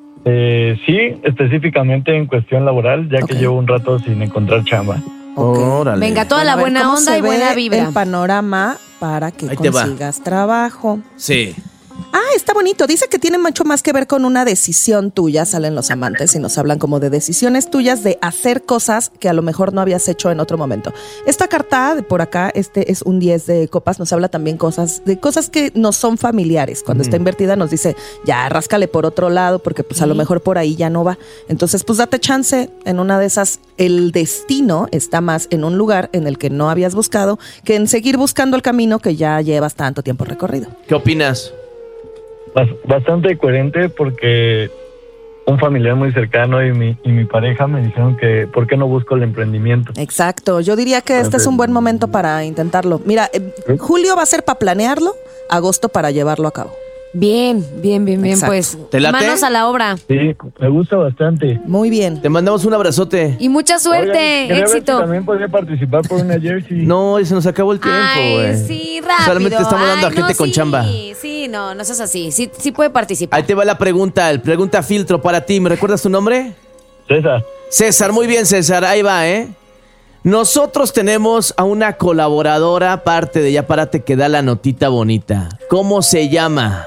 Sí, específicamente en cuestión laboral, ya Ok. que llevo un rato sin encontrar chamba. Ok. Órale. Venga, toda Bueno, la a ver, buena ¿cómo onda se y buena ve vibra. el panorama para que Ahí te va. consigas trabajo. Sí. Ah, está bonito. Dice que tiene mucho más que ver con una decisión tuya. Salen los amantes y nos hablan como de decisiones tuyas de hacer cosas que a lo mejor no habías hecho en otro momento. Esta carta de por acá, este es un 10 de copas, nos habla también de cosas que no son familiares. Cuando está invertida nos dice, ya, ráscale por otro lado porque pues a lo mejor por ahí ya no va. Entonces, pues date chance. En una de esas, el destino está más en un lugar en el que no habías buscado que en seguir buscando el camino que ya llevas tanto tiempo recorrido. ¿Qué opinas? Bastante coherente porque un familiar muy cercano y mi pareja me dijeron que ¿por qué no busco el emprendimiento? Exacto, yo diría que este es un buen momento para intentarlo. Mira, julio va a ser para planearlo, agosto para llevarlo a cabo. Bien, Exacto. pues. ¿Te late? Manos a la obra. Sí, me gusta bastante. Muy bien. Te mandamos un abrazote. Y mucha suerte, Oigan, quería ver si éxito. también podría participar por una jersey. No, se nos acabó el tiempo, Ay, güey. sí, rápido. Solamente estamos dando a Ay, gente no, con sí, chamba. Sí, no seas así. Sí puede participar. Ahí te va la pregunta, el pregunta filtro para ti. ¿Me recuerdas tu nombre? César. César, muy bien, César. Ahí va, ¿eh? Nosotros tenemos a una colaboradora, parte de Yapárate, que da la notita bonita. ¿Cómo se llama?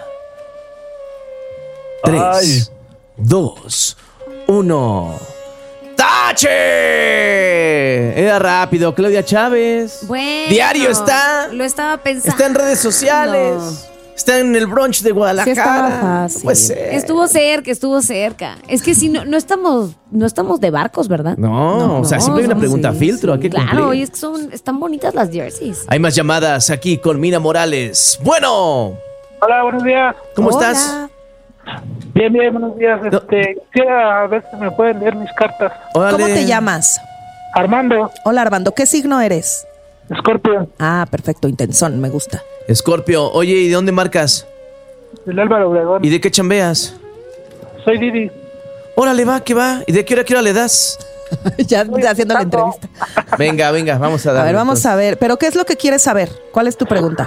3, 2, 1. ¡Tache! Era rápido, Claudia Chávez. Bueno, Diario está. Lo estaba pensando. Está en redes sociales. Está en el brunch de Guadalajara. Sí, estaba fácil. No puede ser. Estuvo cerca. Es que si no estamos de barcos, ¿verdad? No, o sea, siempre hay una pregunta sí, filtro. Hay que Claro, cumplir. y es que están bonitas las jerseys. Hay más llamadas aquí con Mina Morales. Bueno, Hola, buenos días. ¿cómo Hola. estás? Bien, buenos días. Quisiera ver si me pueden leer mis cartas. Órale. ¿Cómo te llamas? Armando, Hola Armando, ¿qué signo eres? Scorpio, Ah, perfecto, intensón, me gusta. Escorpio, oye, ¿y de dónde marcas? del Álvaro Obregón. ¿Y de qué chambeas? Soy Didi. Órale, va, que va. ¿Y de qué hora le das? Ya haciendo la entrevista. Venga, vamos a A darle. ver, vamos entonces. a ver. ¿Pero qué es lo que quieres saber? ¿Cuál es tu pregunta?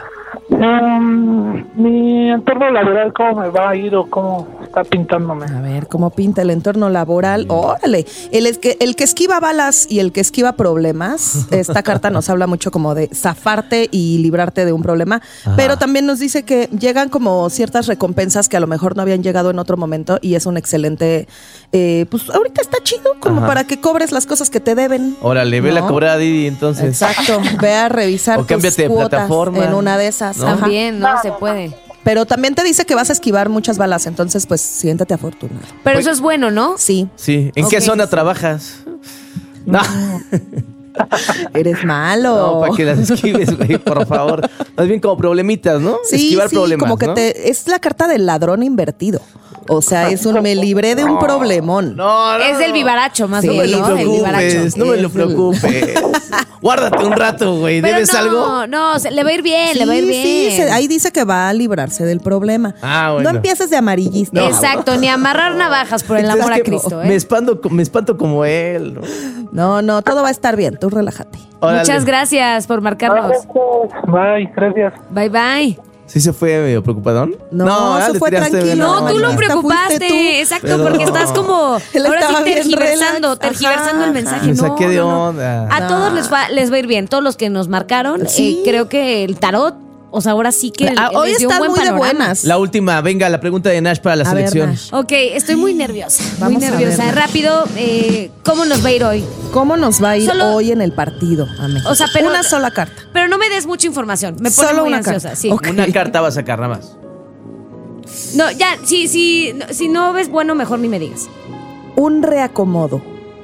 Mi entorno laboral, ¿cómo me va a ir o cómo está pintándome? A ver, ¿cómo pinta el entorno laboral? Órale, el que esquiva balas y el que esquiva problemas, esta carta nos habla mucho como de zafarte y librarte de un problema, pero también nos dice que llegan como ciertas recompensas que a lo mejor no habían llegado en otro momento y es un excelente, pues ahorita está chido como Ajá. para que cobres las cosas que te deben. Órale, ve la ¿no? cobrada, Didi, entonces. Exacto, ve a revisar O tus cámbiate de cuotas plataforma. en una de esas. ¿No? Ajá. También, no se puede. Pero también te dice que vas a esquivar muchas balas, entonces pues siéntate afortunado. Pero eso es bueno, ¿no? Sí, Sí. ¿En Ok. qué zona trabajas? No, eres malo. no, para que las esquives, güey, por favor. Más bien como problemitas, ¿no? Sí, Esquivar sí, problemas, como que ¿no? es la carta del ladrón invertido. O sea, es un me libré de un problemón. No, Es del vivaracho, más Sí, bien, no ¿no? me El lo vivaracho. preocupes, no me lo preocupes. Guárdate un rato, güey. Pero ¿Debes algo? No, le va a ir bien, le va a ir bien. Sí, ahí dice que va a librarse del problema. Ah, bueno. No empieces de amarillista. Exacto, ni amarrar navajas por el amor a Es que Cristo, me ¿eh? espanto como él, ¿no? No, todo va a estar bien. Tú relájate. Órale. Muchas gracias por marcarnos. Bye, gracias. Bye, bye. ¿Sí se fue medio preocupadón? No, se le fue tiraste tranquilo. veneno. No, tú lo Fuiste preocupaste. tú. Exacto, Pero- porque estás como Él ahora estaba sí bien tergiversando relax. el mensaje. Me No, saqué de no. onda. A todos les va a ir bien. Todos los que nos marcaron, Sí. creo que el tarot, o sea, ahora sí que Hoy les dio un están buen muy de panorama. buenas. La última, venga, la pregunta de Nash para la A ver, selección. Nash. Ok, estoy muy nerviosa. Vamos muy a nerviosa. ver. Rápido, ¿cómo nos va a ir hoy? ¿Cómo nos va a ir Solo- hoy en el partido a México? O sea, pero- una sola carta. Pero no me des mucha información. Me pone Solo muy una ansiosa. carta. Sí. Ok. Una carta va a sacar nada más. No, ya, si no ves bueno, mejor ni me digas. Un reacomodo.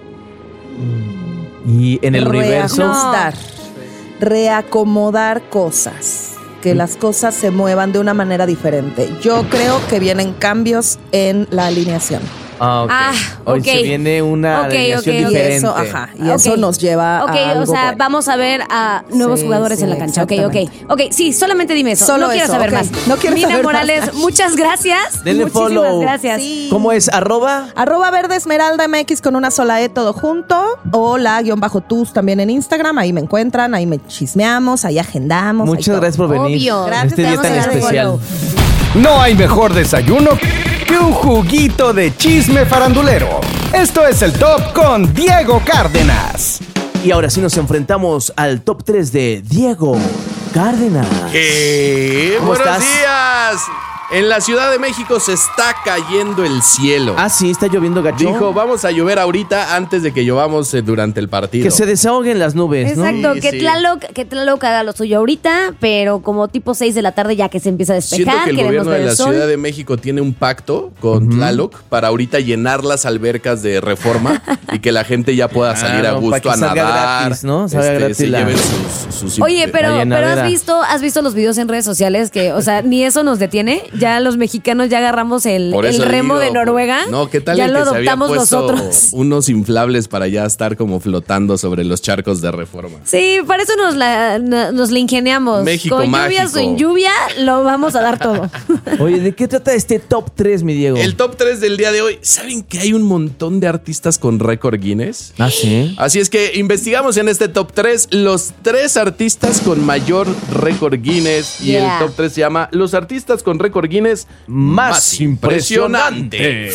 Y en el universo. Reajustar. Reacomodar cosas. Que las cosas se muevan de una manera diferente. Yo creo que vienen cambios en la alineación. Ah, ok. Ah, Hoy ok. se viene una Ok, alineación ok, ok. diferente. Y eso Ok. nos lleva Ok, a algo o sea, bueno. vamos a ver a nuevos Sí, jugadores sí, en la cancha. Ok, exactamente. ok. Sí, solamente dime eso. Solo no quiero eso, saber ok. más. No quiero Mina saber más. Morales, muchas gracias. Denle Muchísimas follow. gracias. Sí. ¿Cómo es? ¿Arroba? @verde esmeralda MX con una sola E todo junto. O la_tus también en Instagram. Ahí me encuentran, ahí me chismeamos, ahí agendamos. ahí Muchas todo. gracias por venir. Obvio. En Gracias, este te día vamos tan a dar especial. follow. No hay mejor desayuno que un juguito de chisme farandulero. Esto es el Top con Diego Cárdenas. Y ahora sí nos enfrentamos al top 3 de Diego Cárdenas. ¿Cómo Buenos estás? días. En la Ciudad de México se está cayendo el cielo. Ah, sí, está lloviendo gacho. Dijo, vamos a llover ahorita antes de que llovamos durante el partido. Que se desahoguen las nubes, ¿no? Exacto, Sí, que sí. Tlaloc haga lo suyo ahorita, pero como tipo 6 de la tarde ya que se empieza a Siento despejar, que el queremos gobierno ver de la el sol. Ciudad de México tiene un pacto con Tlaloc para ahorita llenar las albercas de Reforma y que la gente ya pueda salir a Claro, gusto para a que salga nadar. gratis, ¿no? Salga gratis se la- lleven sus Oye, pero llenadera. has visto los videos en redes sociales que, o sea, ni eso nos detiene. Ya los mexicanos ya agarramos el Por eso remo digo, de Noruega. No, ¿qué tal ya el lo que se había adoptamos puesto nosotros. unos inflables para ya estar como flotando sobre los charcos de Reforma? Sí, para eso nos la ingeniamos. México Con lluvia o mágico. sin lluvia, lo vamos a dar todo. Oye, ¿de qué trata este top 3, mi Diego? El top 3 del día de hoy. ¿Saben que hay un montón de artistas con récord Guinness? Ah, sí. Así es que investigamos en este top 3 los 3 artistas con mayor récord Guinness. Y Yeah. el top 3 se llama Los artistas con récord Guinness más impresionante.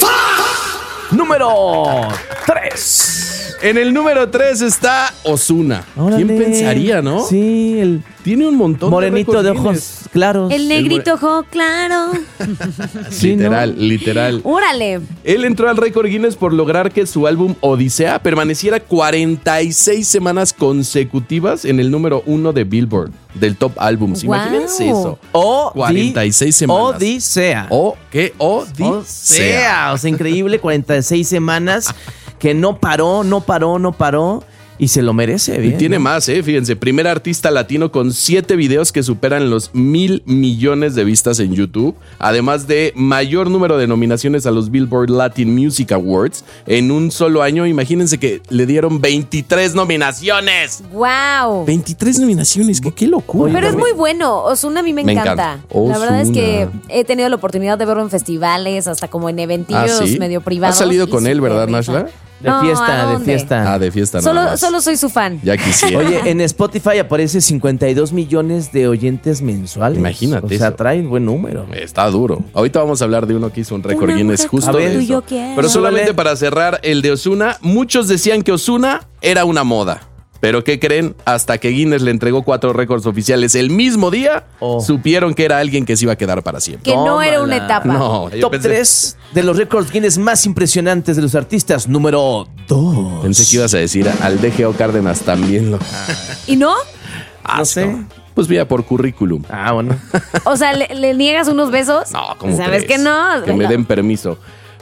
Número 3. En el número 3 está Ozuna. ¿Quién pensaría, no? Sí, el Tiene un montón morenito de de récord ojos Guinness. claros. El negrito ojo claro. Sí, ¿no? Literal. Órale. Él entró al récord Guinness por lograr que su álbum Odisea permaneciera 46 semanas consecutivas en el número 1 de Billboard, del top álbums. Wow. Imagínense eso. O 46 semanas. Odisea. ¿Qué? Odisea. O sea, increíble, 46 semanas que no paró. Y se lo merece, Y bien. tiene ¿no? más, fíjense. Primer artista latino con 7 videos que superan los 1,000 millones de vistas en YouTube. Además de mayor número de nominaciones a los Billboard Latin Music Awards en un solo año. Imagínense que le dieron 23 nominaciones. Wow. 23 nominaciones, qué locura. Pero es muy bueno. Ozuna a mí me encanta. La verdad es que he tenido la oportunidad de verlo en festivales, hasta como en eventillos ¿sí? medio privados. ¿Has salido y con él, súper verdad, rifa. Nashla? De No, ¿a fiesta, de dónde? fiesta. Ah, de fiesta nada más. Solo soy su fan. Ya quisiera. Oye, en Spotify aparece 52 millones de oyentes mensuales. Imagínate O sea, eso. trae un buen número. Está duro. Ahorita vamos a hablar de uno que hizo un récord Una Guinness mujer justo como de tú y eso. yo quiero. Pero solamente Súbele. para cerrar el de Ozuna, muchos decían que Ozuna era una moda. Pero ¿qué creen? Hasta que Guinness le entregó 4 récords oficiales el mismo día, supieron que era alguien que se iba a quedar para siempre. Que no era una etapa. No, yo Top pensé, 3 de los récords Guinness más impresionantes de los artistas. Número 2. pensé que ibas a decir al DGO Cárdenas también lo. ¿Y no? No sé. Pues mira, por currículum. Bueno. O sea, ¿le niegas unos besos? No, ¿cómo ¿Sabes crees? que no? Que me den permiso.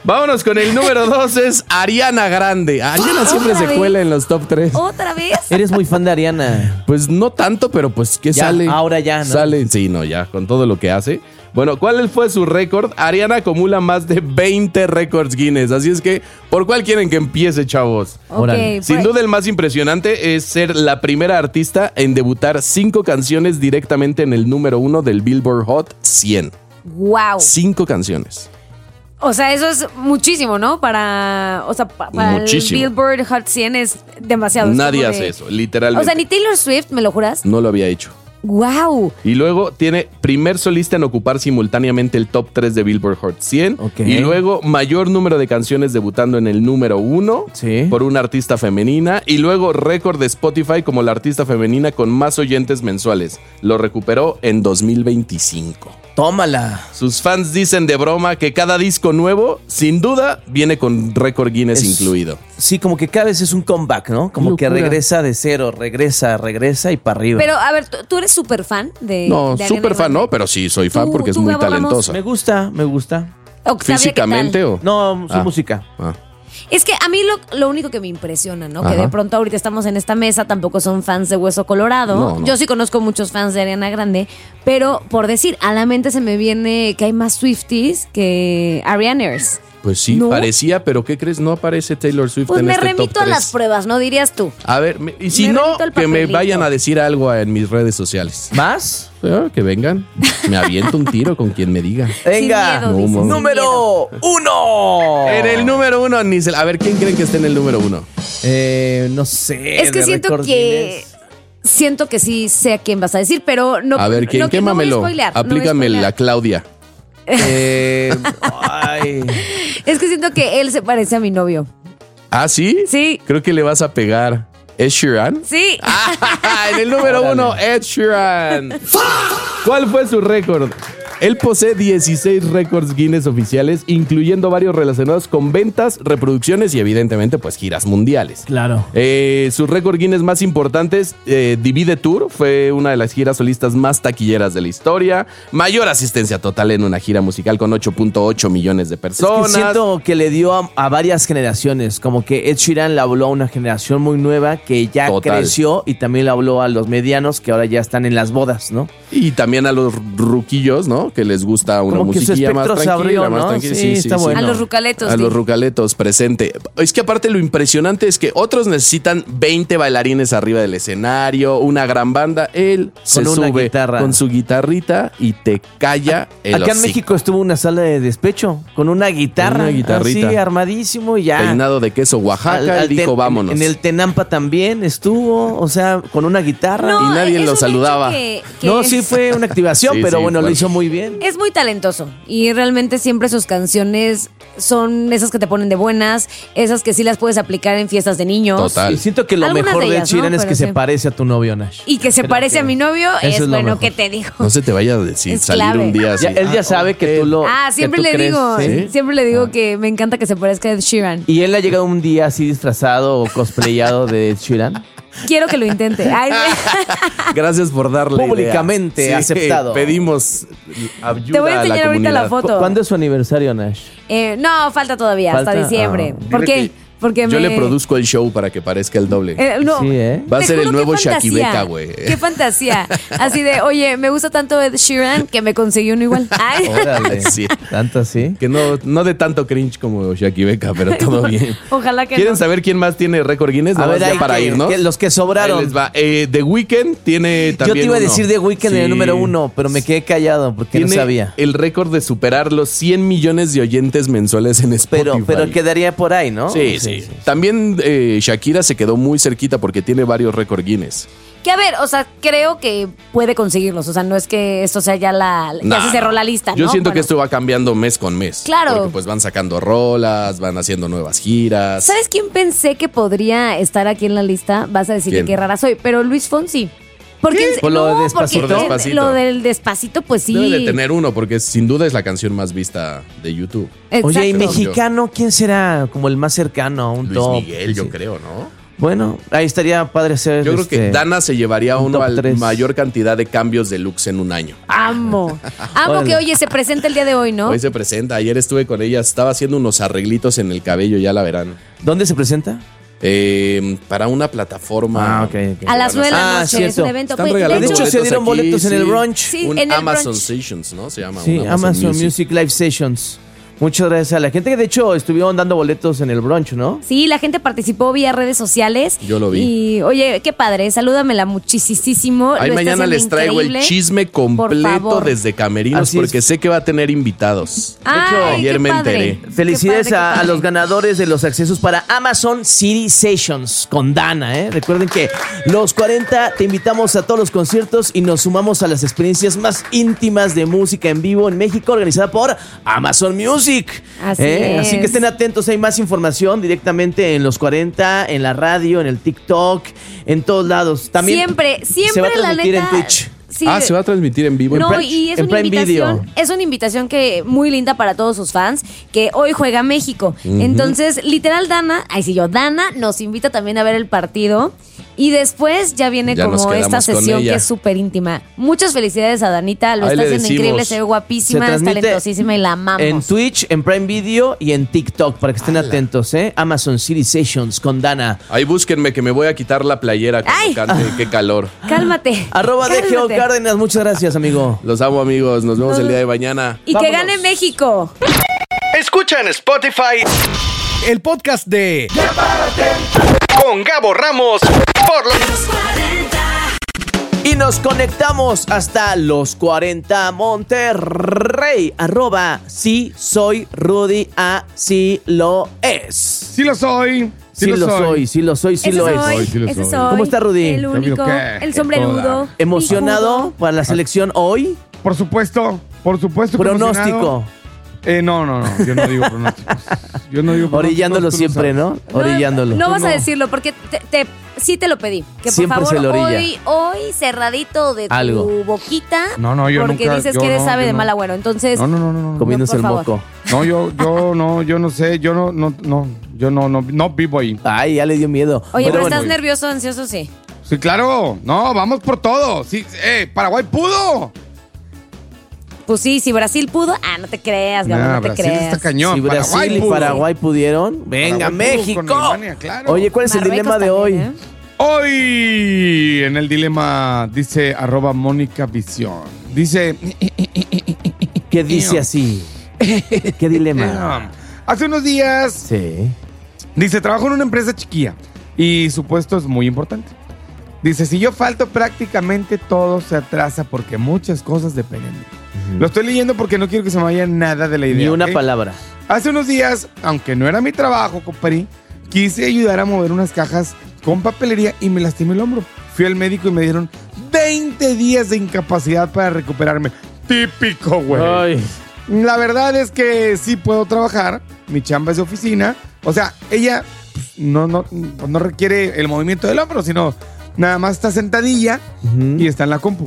Vámonos con el número 2, es Ariana Grande. Ariana siempre se cuela en los top 3. ¿Otra vez? ¿Eres muy fan de Ariana? Pues no tanto, pero pues ¿qué Ya, sale? ahora ya, ¿no? Sale, sí, no, ya, con todo lo que hace. Bueno, ¿cuál fue su récord? Ariana acumula más de 20 récords Guinness. Así es que, ¿por cuál quieren que empiece, chavos? Ok, Sin pues- duda el más impresionante es ser la primera artista en debutar 5 canciones directamente en el número 1 del Billboard Hot 100. Wow. 5 canciones. O sea, eso es muchísimo, ¿no? Para Muchísimo. el Billboard Hot 100 es demasiado. Es Nadie como hace de- eso, literalmente. O sea, ni Taylor Swift, ¿me lo juras? No lo había hecho. Wow. Y luego tiene primer solista en ocupar simultáneamente el top 3 de Billboard Hot 100. Ok. Y luego mayor número de canciones debutando en el número 1 Sí. por una artista femenina. Y luego récord de Spotify como la artista femenina con más oyentes mensuales. Lo recuperó en 2025. Tómala. Sus fans dicen de broma que cada disco nuevo, sin duda, viene con récord Guinness incluido. Sí, como que cada vez es un comeback, ¿no? Como que Locura. regresa de cero, regresa y para arriba. Pero, a ver, ¿tú eres súper fan de No, de Ariana súper fan Grande? no, pero sí soy fan Tú- porque es tú, muy Gabo Ramos. talentosa. Me gusta. Octavia, ¿qué tal? ¿Físicamente o...? No, su Ah. música. Ah. Es que a mí lo único que me impresiona, ¿no? Que Ajá. de pronto ahorita estamos en esta mesa, tampoco son fans de Hueso Colorado. No, no. Yo sí conozco muchos fans de Ariana Grande, pero por decir, a la mente se me viene que hay más Swifties que Arianers. Pues sí, ¿No? parecía, pero ¿qué crees? No aparece Taylor Swift Pues en me este top remito a 3. las pruebas, ¿no? Dirías tú. A ver, y si Me no, remito al que me papelito. vayan a decir algo en mis redes sociales. ¿Más? Que vengan. Me aviento un tiro con quien me diga. Venga. Sin miedo, dices, sin Número 1. En el número 1, Nisel. A ver, ¿quién creen que esté en el número 1? No sé. Es que de siento récords que... Guinness. Siento que sí sé a quién vas a decir, pero no. A ver, ¿quién? no, no voy a Quémamelo. spoilear, no voy a Aplícame spoilear. la Claudia. Ay. Es que siento que él se parece a mi novio. ¿Ah, sí? Sí. Creo que le vas a pegar. ¿Ed Sheeran? Sí. En el número 1, Ed Sheeran. ¿Cuál fue su récord? Él posee 16 récords Guinness oficiales, incluyendo varios relacionados con ventas, reproducciones y evidentemente pues giras mundiales. Claro. Sus récords Guinness más importantes, Divide Tour, fue una de las giras solistas más taquilleras de la historia. Mayor asistencia total en una gira musical con 8.8 millones de Es personas. que siento que le dio a varias generaciones. Como que Ed Sheeran le habló a una generación muy nueva que ya Total. creció y también le habló a los medianos que ahora ya están en las bodas, ¿no? Y también a los ruquillos, ¿no? Que les gusta una Como que su musiquilla más espectro se tranquila, abrió, más ¿no? tranquila. Sí, está bueno. A los rucaletos. A sí. los rucaletos, presente. Es que aparte lo impresionante es que otros necesitan 20 bailarines arriba del escenario, una gran banda. Él se Con una sube guitarra. con su guitarrita y te calla el Acá en hocico. México estuvo una sala de despecho con una guitarra. Una guitarrita. Así, armadísimo y ya. Peinado de queso Oaxaca, él dijo vámonos. En el Tenampa también estuvo, o sea, con una guitarra. No, y nadie es lo un saludaba. hecho que No, sí fue una activación, Sí, pero sí, bueno, lo fue. hizo muy bien. Es muy talentoso y realmente siempre sus canciones son esas que te ponen de buenas, esas que sí las puedes aplicar en fiestas de niños. Total. Y siento que lo Algunas mejor de de Ed ellas, Sheeran ¿no? es que Pero se sí. parece a tu novio, Nash. Y que se Creo parece que a mi novio eso es es lo bueno, mejor. ¿qué te digo? No se te vaya a decir, Es salir clave. un día así. Ya, él ya sabe que tú lo. Ah, que siempre tú le crees, digo, ¿sí? siempre le digo que me encanta que se parezca a Ed Sheeran. Y él ha llegado un día así disfrazado o cosplayado de Ed Sheeran. Quiero que lo intente. Ay, Gracias por darle Públicamente idea. aceptado. Pedimos ayuda Te voy a enseñar ahorita la comunidad. foto. ¿Cuándo es su aniversario, Nash? No, falta todavía, hasta ¿Falta? diciembre. Ah. ¿Por Dile qué? que Porque Yo me... le produzco el show para que parezca el doble. No, Sí, ¿eh? Va a te ser el juro, nuevo qué fantasía, Shakibeca, güey. Qué fantasía. Así de, oye, me gusta tanto Ed Sheeran que me consiguió uno igual. Ay. Órale. Sí. ¿Tanto así? Que no de tanto cringe como Shakibeca, pero todo bien. Ojalá que ¿Quieren no. saber quién más tiene récord Guinness? Nada más ya hay para que- irnos. los que sobraron. Ahí les va. The Weeknd tiene Yo también te iba a uno. decir The Weeknd en el Sí. número 1, pero me quedé callado porque Tiene no sabía. el récord de superar los 100 millones de oyentes mensuales en Spotify. Pero quedaría por ahí, ¿no? Sí, sí. También Shakira se quedó muy cerquita porque tiene varios récord Guinness. Que a ver, o sea, creo que puede conseguirlos. O sea, no es que esto sea ya ya se cerró la lista, ¿no? Yo siento que Bueno, esto va cambiando mes con mes. Claro. Porque pues van sacando rolas, van haciendo nuevas giras. ¿Sabes quién pensé que podría estar aquí en la lista? Vas a decir ¿Quién? qué rara soy, pero Luis Fonsi. Porque ¿Por lo de no, Despacito? porque Por Despacito. lo del Despacito, pues sí. Debe de tener uno porque sin duda es la canción más vista de YouTube. Exacto. Oye, ¿y Exacto. mexicano quién será como el más cercano a un Luis top? Miguel, yo Sí. creo, ¿no? Bueno, ahí estaría padre hacer. Yo creo que Dana se llevaría un uno top a la 3. mayor cantidad de cambios de looks en un año. Amo Órale. que, oye, se presenta el día de hoy, ¿no? Hoy se presenta. Ayer estuve con ella. Estaba haciendo unos arreglitos en el cabello, ya la verán. ¿Dónde se presenta? Para una plataforma. Ok. A las 9 de la noche, es cierto. un evento. Están Pues, regalando de hecho, se dieron boletos en el brunch. Sí, un en el Amazon brunch. Sessions, ¿no? Se llama. Sí, un Amazon Music Live Sessions. Muchas gracias a la gente que de hecho estuvieron dando boletos en el brunch, ¿no? Sí, la gente participó vía redes sociales. Yo lo vi. Y, oye, qué padre, salúdamela muchísimo. Ahí Lo está mañana haciendo les traigo increíble. el chisme Por completo favor. desde Camerinos Así es. porque sé que va a tener invitados. Ay, Ayer qué me padre. enteré. Felicidades Qué padre, qué a padre. los ganadores de los accesos para Amazon City Sessions con Dana, ¿eh? Recuerden que los 40 te invitamos a todos los conciertos y nos sumamos a las experiencias más íntimas de música en vivo en México, organizada por Amazon Music. Así es. Así que estén atentos, hay más información directamente en los 40, en la radio, en el TikTok, en todos lados. También Siempre se va a la transmitir neta. en Twitch. Sí, Se va a transmitir en vivo. No, en y es en una Prime invitación, Video. es una invitación que muy linda para todos sus fans, que hoy juega México. Entonces, literal, Dana nos invita también a ver el partido. Y después ya viene Ya nos como quedamos esta con sesión ella. que es súper íntima. Muchas felicidades a Danita, lo Ahí está le haciendo decimos. increíble, se ve guapísima, Se es transmite talentosísima y la amamos. En Twitch, en Prime Video y en TikTok, para que estén atentos, ¿eh? Amazon City Sessions con Dana. Ahí búsquenme que me voy a quitar la playera Ay. cuando cante. Qué calor. Cálmate. @DGO cálmate. Cárdenas, muchas gracias, amigo. Los amo, amigos. Nos vemos el día de mañana. Y que gane México. Escucha en Spotify el podcast de con Gabo Ramos por los Y nos conectamos hasta los 40 Monterrey. @sí soy Rudy, así lo es. Sí lo soy. Sí lo soy, sí lo soy, sí Ese lo soy, es. Sí lo ese soy. soy. ¿Cómo está, Rudy? El único, ¿Qué? el sombrerudo. ¿Emocionado picudo. para la selección hoy? Por supuesto que Pronóstico. emocionado. No, yo no digo pronósticos. Yo no digo pronósticos, Orillándolo tú lo siempre, sabes. ¿no? Orillándolo. No vas a no. decirlo porque sí te lo pedí. Que Siempre por se favor lo orilla. hoy cerradito de Algo. tu boquita. No, yo porque nunca- dices yo que eres no, ave yo de no. mal agüero. Entonces, No. Comiéndose por el favor. moco. No, yo no sé, yo no vivo ahí. Ay, ya le dio miedo. Oye, pero bueno, estás nervioso, ansioso, sí. Sí, claro. No, vamos por todo. Sí, Paraguay pudo. Pues sí, si Brasil pudo, no te creas, Gabo, no te Brasil creas. está cañón. si Brasil y pudo. Paraguay pudieron, venga, Paraguay pudo México. con Alemania, claro. Oye, ¿cuál es el Marruecos dilema de también, hoy? ¿eh? Hoy en el dilema dice @Mónica Visión. Dice, ¿Qué dice así? ¿Qué dilema? hace unos días, Sí. dice, trabajo en una empresa chiquilla y su puesto es muy importante. Dice, si yo falto prácticamente todo se atrasa porque muchas cosas dependen de mí. Lo estoy leyendo porque no quiero que se me vaya nada de la idea. Ni una ¿ok? palabra. Hace unos días, aunque no era mi trabajo, compadre, quise ayudar a mover unas cajas con papelería y me lastimé el hombro. Fui al médico y me dieron 20 días de incapacidad para recuperarme. Típico, güey. Ay. La verdad es que sí puedo trabajar. Mi chamba es de oficina. O sea, ella pues, no requiere el movimiento del hombro, sino nada más está sentadilla y está en la compu.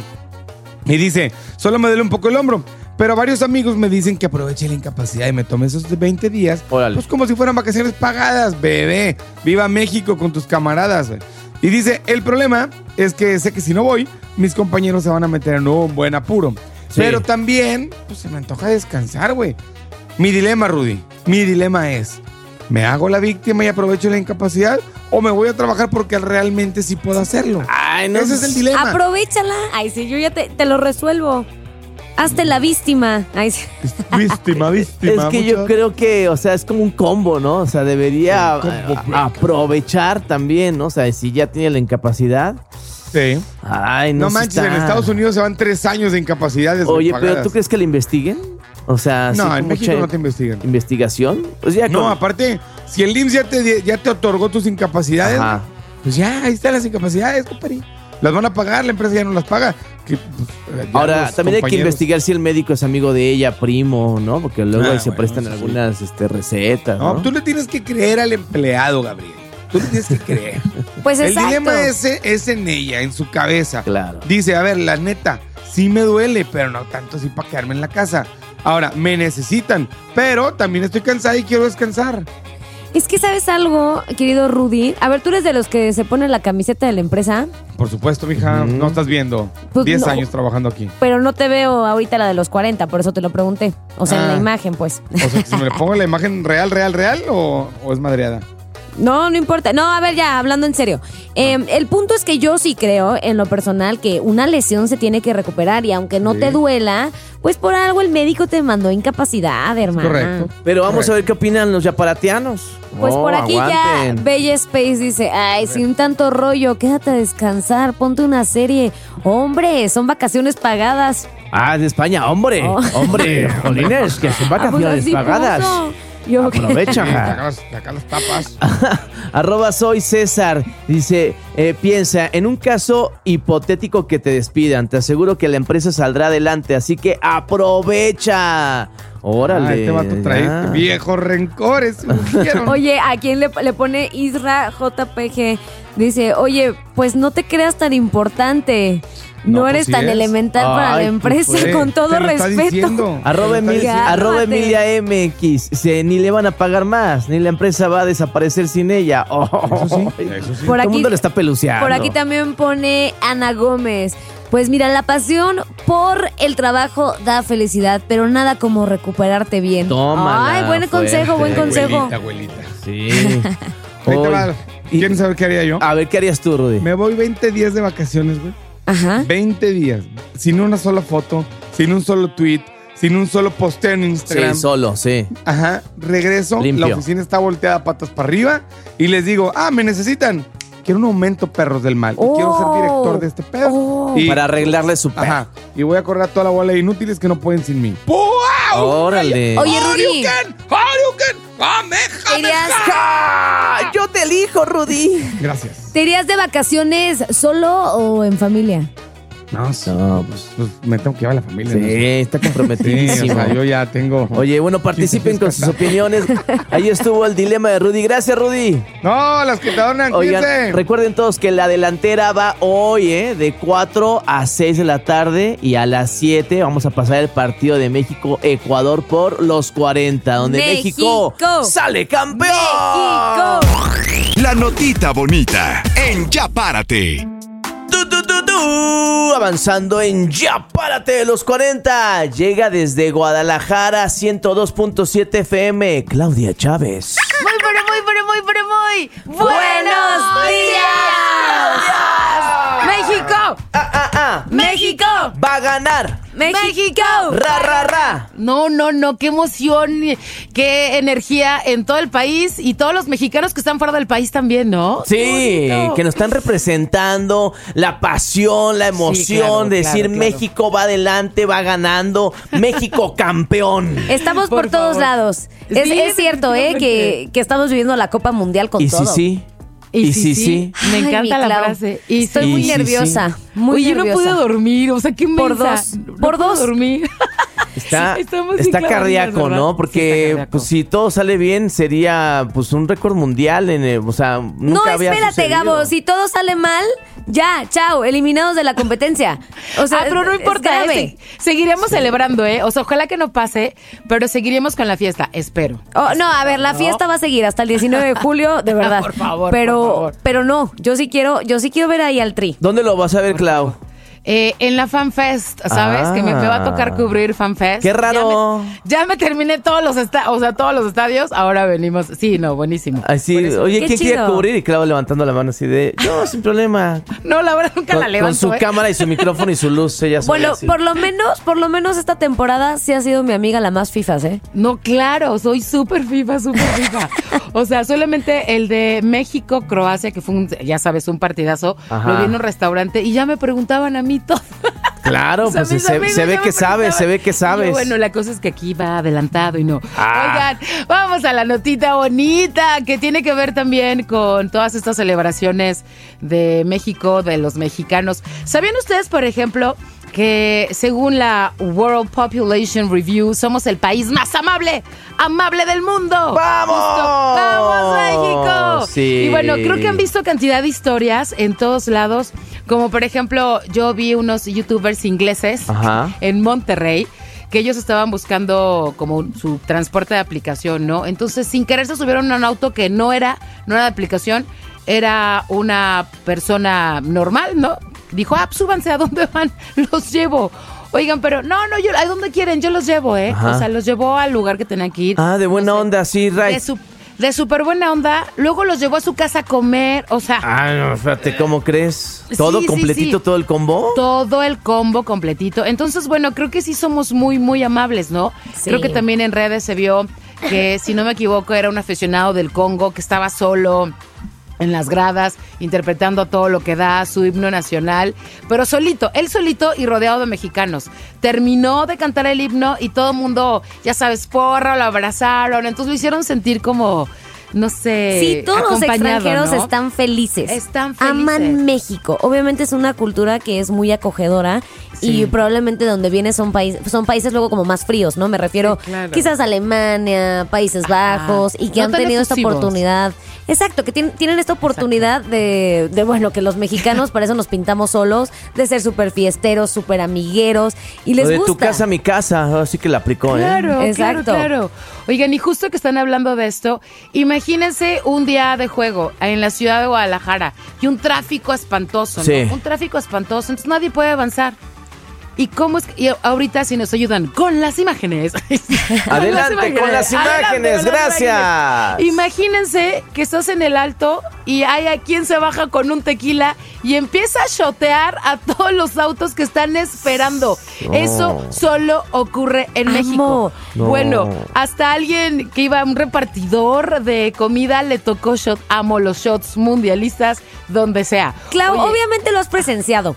Y dice, solo me duele un poco el hombro. Pero varios amigos me dicen que aproveche la incapacidad y me tome esos 20 días. Órale. Pues como si fueran vacaciones pagadas, bebé. Viva México con tus camaradas, güey. Y dice, el problema es que sé que si no voy, mis compañeros se van a meter en un buen apuro. Sí. Pero también, pues se me antoja descansar, güey. Mi dilema, Rudy, mi dilema es, ¿me hago la víctima y aprovecho la incapacidad? ¿O me voy a trabajar porque realmente sí puedo hacerlo? Ay, no. Ese es el dilema. Aprovechala. Ay, sí, yo ya te lo resuelvo. Hazte la víctima. Ay, sí. Víctima. Es que yo creo que, o sea, es como un combo, ¿no? O sea, debería Un combo breaker. aprovechar también, ¿no? O sea, si ya tiene la incapacidad. Sí. Ay, no No sí manches, está. en Estados Unidos se van 3 años de incapacidades. Oye, pagadas. pero ¿tú crees que la investiguen? O sea, No, así en como México no te investigan. ¿Investigación? Pues ya No, con- aparte, si el IMSS ya te otorgó tus incapacidades, Ajá. pues ya, ahí están las incapacidades, compadre. Las van a pagar, la empresa ya no las paga. Que, pues, ya Ahora, los también hay que compañeros- investigar si el médico es amigo de ella, primo, ¿no? Porque luego ahí se bueno, prestan eso sí. algunas recetas, ¿no? No, tú le tienes que creer al empleado, Gabriel. Tú le tienes que creer. Pues El exacto. dilema es en ella, en su cabeza. Claro. Dice, a ver, la neta, sí me duele, pero no tanto así para quedarme en la casa. Ahora, me necesitan, pero también estoy cansada y quiero descansar. Es que, ¿sabes algo, querido Rudy? A ver, ¿tú eres de los que se ponen la camiseta de la empresa? Por supuesto, mija, no estás viendo. Pues 10 no. años trabajando aquí. Pero no te veo ahorita la de los 40, por eso te lo pregunté. O sea, en la imagen, pues. O sea, que si me le pongo la imagen real o es madreada. No importa. No, a ver, ya, hablando en serio. El punto es que yo sí creo, en lo personal, que una lesión se tiene que recuperar y aunque no te duela, pues por algo el médico te mandó incapacidad, hermano. Correcto. Pero vamos a ver qué opinan los yaparatianos. Pues por aquí aguanten. ya Bella Space dice, ay, sin tanto rollo, quédate a descansar, ponte una serie. Hombre, son vacaciones pagadas. Ah, de España, hombre. Hombre, jolines, que son vacaciones así pagadas. puso. Yo, Aprovecha, ja. Saca las tapas. @soy César dice, piensa, en un caso hipotético que te despidan, te aseguro que la empresa saldrá adelante, así que aprovecha. Órale. Este vato trae viejos rencores. Oye, ¿a quién le pone Isra JPG? Dice, oye, pues no te creas tan importante. No pues eres sí tan es. elemental para la empresa, con todo respeto. Arroba Emilia MX. Ni le van a pagar más, ni la empresa va a desaparecer sin ella. Eso sí. Por Todo el aquí- mundo le está peluceando. Por aquí también pone Ana Gómez. Pues mira, la pasión por el trabajo da felicidad, pero nada como recuperarte bien. Tómala, Ay, buen consejo, buen consejo. Abuelita. Sí. Ahí te va. ¿Quieren saber qué haría yo? A ver, ¿qué harías tú, Rudy? Me voy 20 días de vacaciones, güey. Ajá. 20 días. Sin una sola foto, sin un solo tweet, sin un solo posteo en Instagram. Sí, solo, sí. Ajá. Regreso, Limpio. la oficina está volteada patas para arriba y les digo, me necesitan. Quiero un aumento, perros del mal. Y quiero ser director de este pedo. Y, Para arreglarle su pedo. Ajá. Y voy a correr a toda la bola de inútiles que no pueden sin mí. ¡Wow! Órale. Oye, Rudy. ¿Te irías- Yo te elijo, Rudy. Gracias. ¿Te irías de vacaciones solo o en familia? No, pues me tengo que llevar a la familia. Sí, ¿no? está Sí, comprometidísimo. o sea, yo ya tengo... Oye, bueno, participen con sus opiniones. Ahí estuvo el dilema de Rudy. Gracias, Rudy. No, las que te donan, Oigan, cuídense. recuerden todos que la delantera va hoy, de 4 a 6 de la tarde y a las 7 vamos a pasar el partido de México-Ecuador por los 40, donde México sale campeón. ¡México! La notita bonita en Ya Párate. Avanzando en Ya Párate, los 40. Llega desde Guadalajara, 102.7 FM, Claudia Chávez. Muy buenos días. México. México. Va a ganar. México. Ra. No, qué emoción, qué energía en todo el país y todos los mexicanos que están fuera del país también, ¿no? Sí, que nos están representando la pasión, la emoción Sí, claro, de decir claro. México va adelante, va ganando, México campeón. Estamos por todos lados. Sí, Es cierto, que estamos viviendo la Copa Mundial con Y todo. sí. Y sí. Me Ay, encanta mi la Clau. frase. Estoy muy nerviosa. Muy Oye, nerviosa. no pude dormir, o sea, qué Por mensa. dos. No Por pude dos. dormir. Está Estamos bien está clavaditas, cardíaco, ¿verdad? ¿no? Sí, Porque está cardíaco. pues, si todo sale bien sería pues un récord mundial o sea, nunca No, había espérate, sucedido. Gabo. Si todo sale mal, ya, chao, eliminados de la competencia. O sea, pero no es importa, grave. seguiremos celebrando, ¿eh? O sea, ojalá que no pase, pero seguiremos con la fiesta, espero. Oh, no, a ver, la fiesta va a seguir hasta el 19 de julio, de verdad. Por favor, pero, por favor. pero no, yo sí quiero ver ahí al Tri. ¿Dónde lo vas a ver, Clau? En la FanFest, ¿sabes? Que me va a tocar cubrir FanFest. ¡Qué raro! Ya me terminé todos los estadios, ahora venimos. Sí, no, buenísimo. Así, Buenísimo. oye, Qué ¿quién quiere chido. cubrir? Y Clau levantando la mano así de, yo, sin problema. No, la verdad nunca la levanto. Con su ¿eh? cámara y su micrófono y su luz, ella sola. Bueno, así. por lo menos esta temporada sí ha sido mi amiga la más fifas, ¿eh? No, claro, soy súper FIFA. O sea, solamente el de México-Croacia, que fue ya sabes, un partidazo, Ajá. lo vi en un restaurante y ya me preguntaban a mí todo. Claro, O sea, pues mis amigos se ve ya que me sabes, se ve que preguntaban. sabes. Y bueno, la cosa es que aquí va adelantado y no. Ah. Oigan, vamos a la notita bonita que tiene que ver también con todas estas celebraciones de México, de los mexicanos. ¿Sabían ustedes, por ejemplo, que según la World Population Review somos el país más amable del mundo? ¡Vamos! ¡Vamos, México! Sí. Y bueno, creo que han visto cantidad de historias en todos lados, como por ejemplo, yo vi unos youtubers ingleses Ajá. en Monterrey que ellos estaban buscando como su transporte de aplicación, ¿no? Entonces, sin querer se subieron a un auto que no era de aplicación, era una persona normal, ¿no? Dijo, súbanse, ¿a dónde van? Los llevo. Oigan, pero no, ¿a dónde quieren? Yo los llevo, Ajá. O sea, los llevó al lugar que tenían que ir. De buena onda, sí, right. De súper buena onda, luego los llevó a su casa a comer, o sea... No, espérate, ¿cómo crees? ¿Todo sí, completito, sí. todo el combo? Todo el combo completito. Entonces, bueno, creo que sí somos muy, muy amables, ¿no? Sí. Creo que también en redes se vio que, si no me equivoco, era un aficionado del Congo que estaba solo en las gradas, interpretando todo lo que da su himno nacional, pero él solito y rodeado de mexicanos. Terminó de cantar el himno y todo el mundo, ya sabes, porra, lo abrazaron, entonces lo hicieron sentir como, no sé, Sí, todos los extranjeros ¿no? están felices. Están felices. Aman México. Obviamente es una cultura que es muy acogedora y probablemente donde viene son países luego como más fríos, ¿no? Me refiero quizás a Alemania, Países Bajos y que no han tan tenido esta efusivos. oportunidad. Exacto, que tienen esta oportunidad de, bueno, que los mexicanos para eso nos pintamos solos, de ser súper fiesteros, súper amigueros y les de gusta. tu casa a mi casa, así que la aplicó, Claro, Exacto. claro. Oigan, y justo que están hablando de esto, imagínense un día de juego en la ciudad de Guadalajara y un tráfico espantoso, ¿no? Sí. Un tráfico espantoso, entonces nadie puede avanzar. ¿Y cómo es que, y ahorita si nos ayudan con las imágenes? Adelante con las imágenes, gracias. Imagínense que estás en el Alto y hay a quien se baja con un tequila y empieza a shotear a todos los autos que están esperando. No. Eso solo ocurre en México. No. Bueno, hasta alguien que iba, un repartidor de comida, le tocó shot. Amo los shots mundialistas, donde sea. Clau, Oye, obviamente lo has presenciado.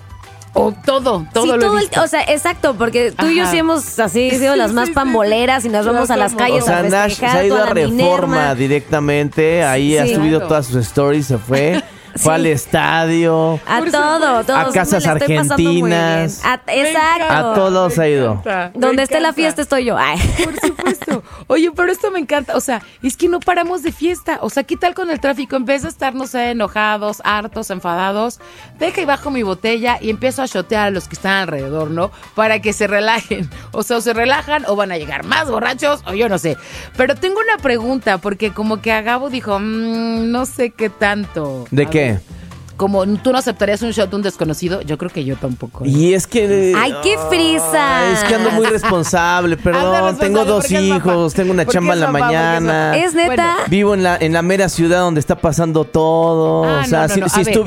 todo Sí, lo he todo visto. o sea, exacto, porque tú y yo Ajá. sí hemos así sido las más pamboleras y nos vamos a las calles O sea, a Nash festejar. se ha ido toda a la Reforma Minerva. directamente, ahí ha Sí. subido Claro. todas sus stories, se fue, fue al estadio, A todo. a casas me la estoy pasando muy bien. argentinas. Exacto. a todos ha ido. Donde esté la fiesta estoy yo. Ay. Por supuesto. Oye, pero esto me encanta. O sea, es que no paramos de fiesta. O sea, ¿qué tal con el tráfico? En vez de estar, no sé, enojados, hartos, enfadados, deja y bajo mi botella y empiezo a shotear a los que están alrededor, ¿no? Para que se relajen. O sea, o se relajan o van a llegar más borrachos o yo no sé. Pero tengo una pregunta, porque como que a Gabo dijo, no sé qué tanto. ¿De A qué? ver, como tú no aceptarías un shot de un desconocido, yo creo que yo tampoco. Y es que... ¡Ay, qué frisa! Es que ando muy responsable, perdón, Anda responsable, tengo dos porque es hijos, tengo una Porque chamba es en la papá, porque es mañana. ¿Es neta? Vivo en la mera ciudad donde está pasando todo. Ah, o sea, no, no, no. si A ver.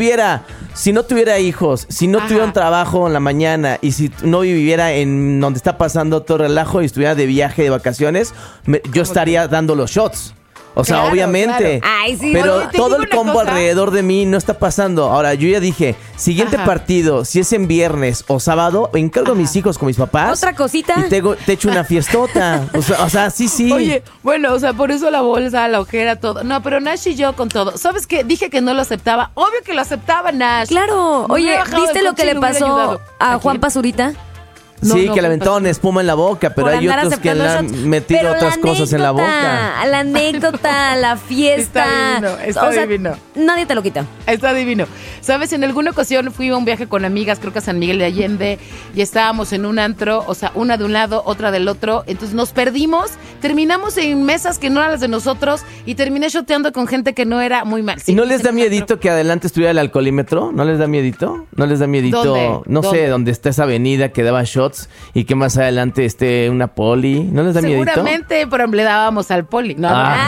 si no tuviera hijos, si no Ajá. tuviera un trabajo en la mañana y si no viviera en donde está pasando todo el relajo y estuviera de viaje, de vacaciones, yo estaría dando los shots. O sea, Claro, obviamente. claro. Ay, sí. Pero Oye, te todo digo el una combo cosa. alrededor de mí no está pasando. Ahora, yo ya dije, siguiente Ajá. partido, si es en viernes o sábado, encargo a mis hijos con mis papás. ¿Otra cosita? Y te echo una fiestota. O sea, sí. Oye, bueno, o sea, por eso la bolsa, la ojera, todo. No, pero Nash y yo con todo. ¿Sabes qué? Dije que no lo aceptaba. Obvio que lo aceptaba, Nash. Claro. Me Oye, hubiera bajado ¿viste del lo que coche y le le hubiera pasó ayudado. a ¿A Juan quién? Pazurita? No, sí, no, que le ¿qué aventaron espuma en la boca, pero Por hay andar otros que le aceptando han metido Pero otras cosas en la boca. La anécdota, la fiesta. Está divino. Nadie te lo quita. Está divino. ¿Sabes? En alguna ocasión fui a un viaje con amigas, creo que a San Miguel de Allende, y estábamos en un antro, o sea, una de un lado, otra del otro. Entonces nos perdimos, terminamos en mesas que no eran las de nosotros y terminé shoteando con gente que no era muy mal. ¿Y no les da miedito que adelante estuviera el alcoholímetro? ¿No les da miedito? ¿No les da miedito? ¿Dónde? No sé, ¿Dónde? dónde está esa avenida que daba shots y que más adelante esté una poli. ¿No les da miedito? Seguramente, pero le dábamos al poli. No, Ah.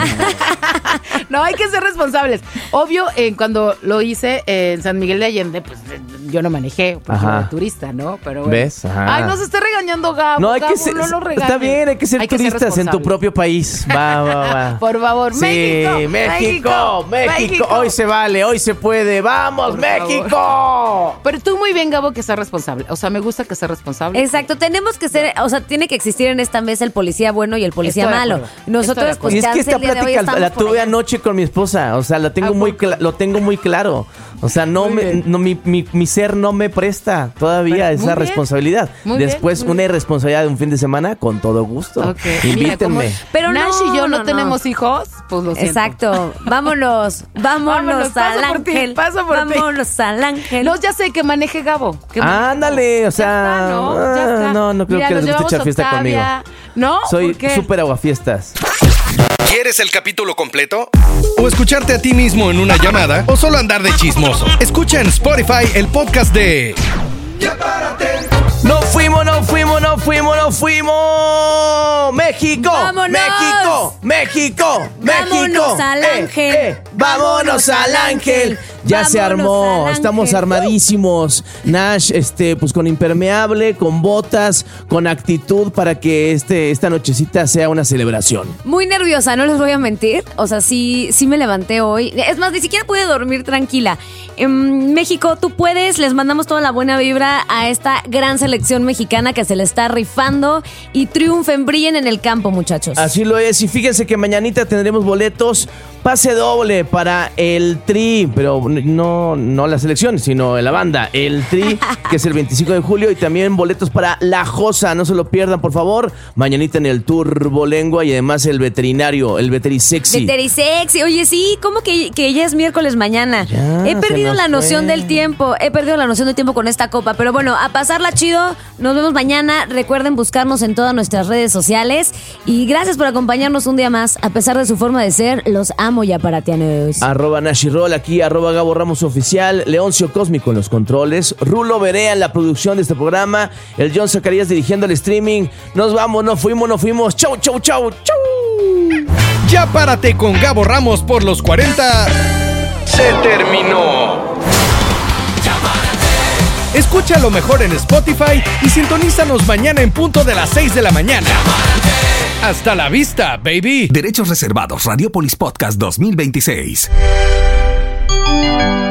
no, hay que ser responsables. Obvio, cuando lo hice en San Miguel de Allende, pues yo no manejé, pues yo Ajá. era turista, ¿no? Pero bueno. ¿Ves? Ajá. Ay, nos está regañando Gabo. No, hay que Gabo, ser, no lo regañes. está bien, hay que ser turistas en tu responsables. propio país. Va. Por favor, Sí, México, México. Hoy se vale, hoy se puede. ¡Vamos, Por México! Pero tú muy bien, Gabo, que seas responsable. O sea, me gusta que seas responsable. Exacto, tenemos que ser, o sea, tiene que existir en esta mesa el policía bueno y el policía Estoy de malo. acuerdo. Nosotros, Estoy de pues, Y es que chance esta el día de hoy plática estamos la por tuve allá. anoche con mi esposa. O sea, la tengo ¿A muy poco? lo tengo muy claro. O sea, mi ser no me presta todavía esa responsabilidad. Después, una irresponsabilidad de un fin de semana, con todo gusto. Okay. Invítenme. Pero Nash y yo no tenemos hijos, pues lo siento. Exacto. Vámonos al ángel. Paso por ti. Vámonos al ángel. No, ya sé, que maneje Gabo. Ándale, o sea. No creo que les guste echar fiesta conmigo. ¿No? Soy súper aguafiestas. ¿Quieres el capítulo completo? ¿O escucharte a ti mismo en una llamada? ¿O solo andar de chismoso? Escucha en Spotify el podcast de Ya Párate. ¡No fuimos! ¡México! ¡Vámonos! ¡México! ¡Vámonos al ángel! ¡Vámonos al ángel! Ya se armó, estamos armadísimos. Nash, pues con impermeable, con botas, con actitud para que esta nochecita sea una celebración. Muy nerviosa, no les voy a mentir. O sea, sí me levanté hoy. Es más, ni siquiera pude dormir tranquila. En México, tú puedes. Les mandamos toda la buena vibra a esta gran selección mexicana que se le está rifando. Y triunfen, brillen en el campo, muchachos. Así lo es. Y fíjense que mañanita tendremos boletos. Pase doble para el Tri, pero no la selección, sino la banda, el Tri, que es el 25 de julio, y también boletos para La Josa, no se lo pierdan, por favor. Mañanita en el Turbolengua y además el veterinario, el Veterisexy. Veterisexy, oye, sí, ¿cómo que ya es miércoles mañana? He perdido la noción del tiempo, con esta copa, pero bueno, a pasarla chido, nos vemos mañana. Recuerden buscarnos en todas nuestras redes sociales y gracias por acompañarnos un día más, a pesar de su forma de ser, los amo. Ya para tianos. @Nashirol aquí, @Gabo Ramos Oficial, Leoncio Cósmico en los controles, Rulo Berea en la producción de este programa, el John Zacarías dirigiendo el streaming. Nos vamos, nos fuimos. Chau. Ya Párate con Gabo Ramos por los 40. Se terminó. Escucha lo mejor en Spotify y sintonízanos mañana en punto de las 6 de la mañana. Hasta la vista, baby. Derechos reservados. Radiopolis Podcast 2026.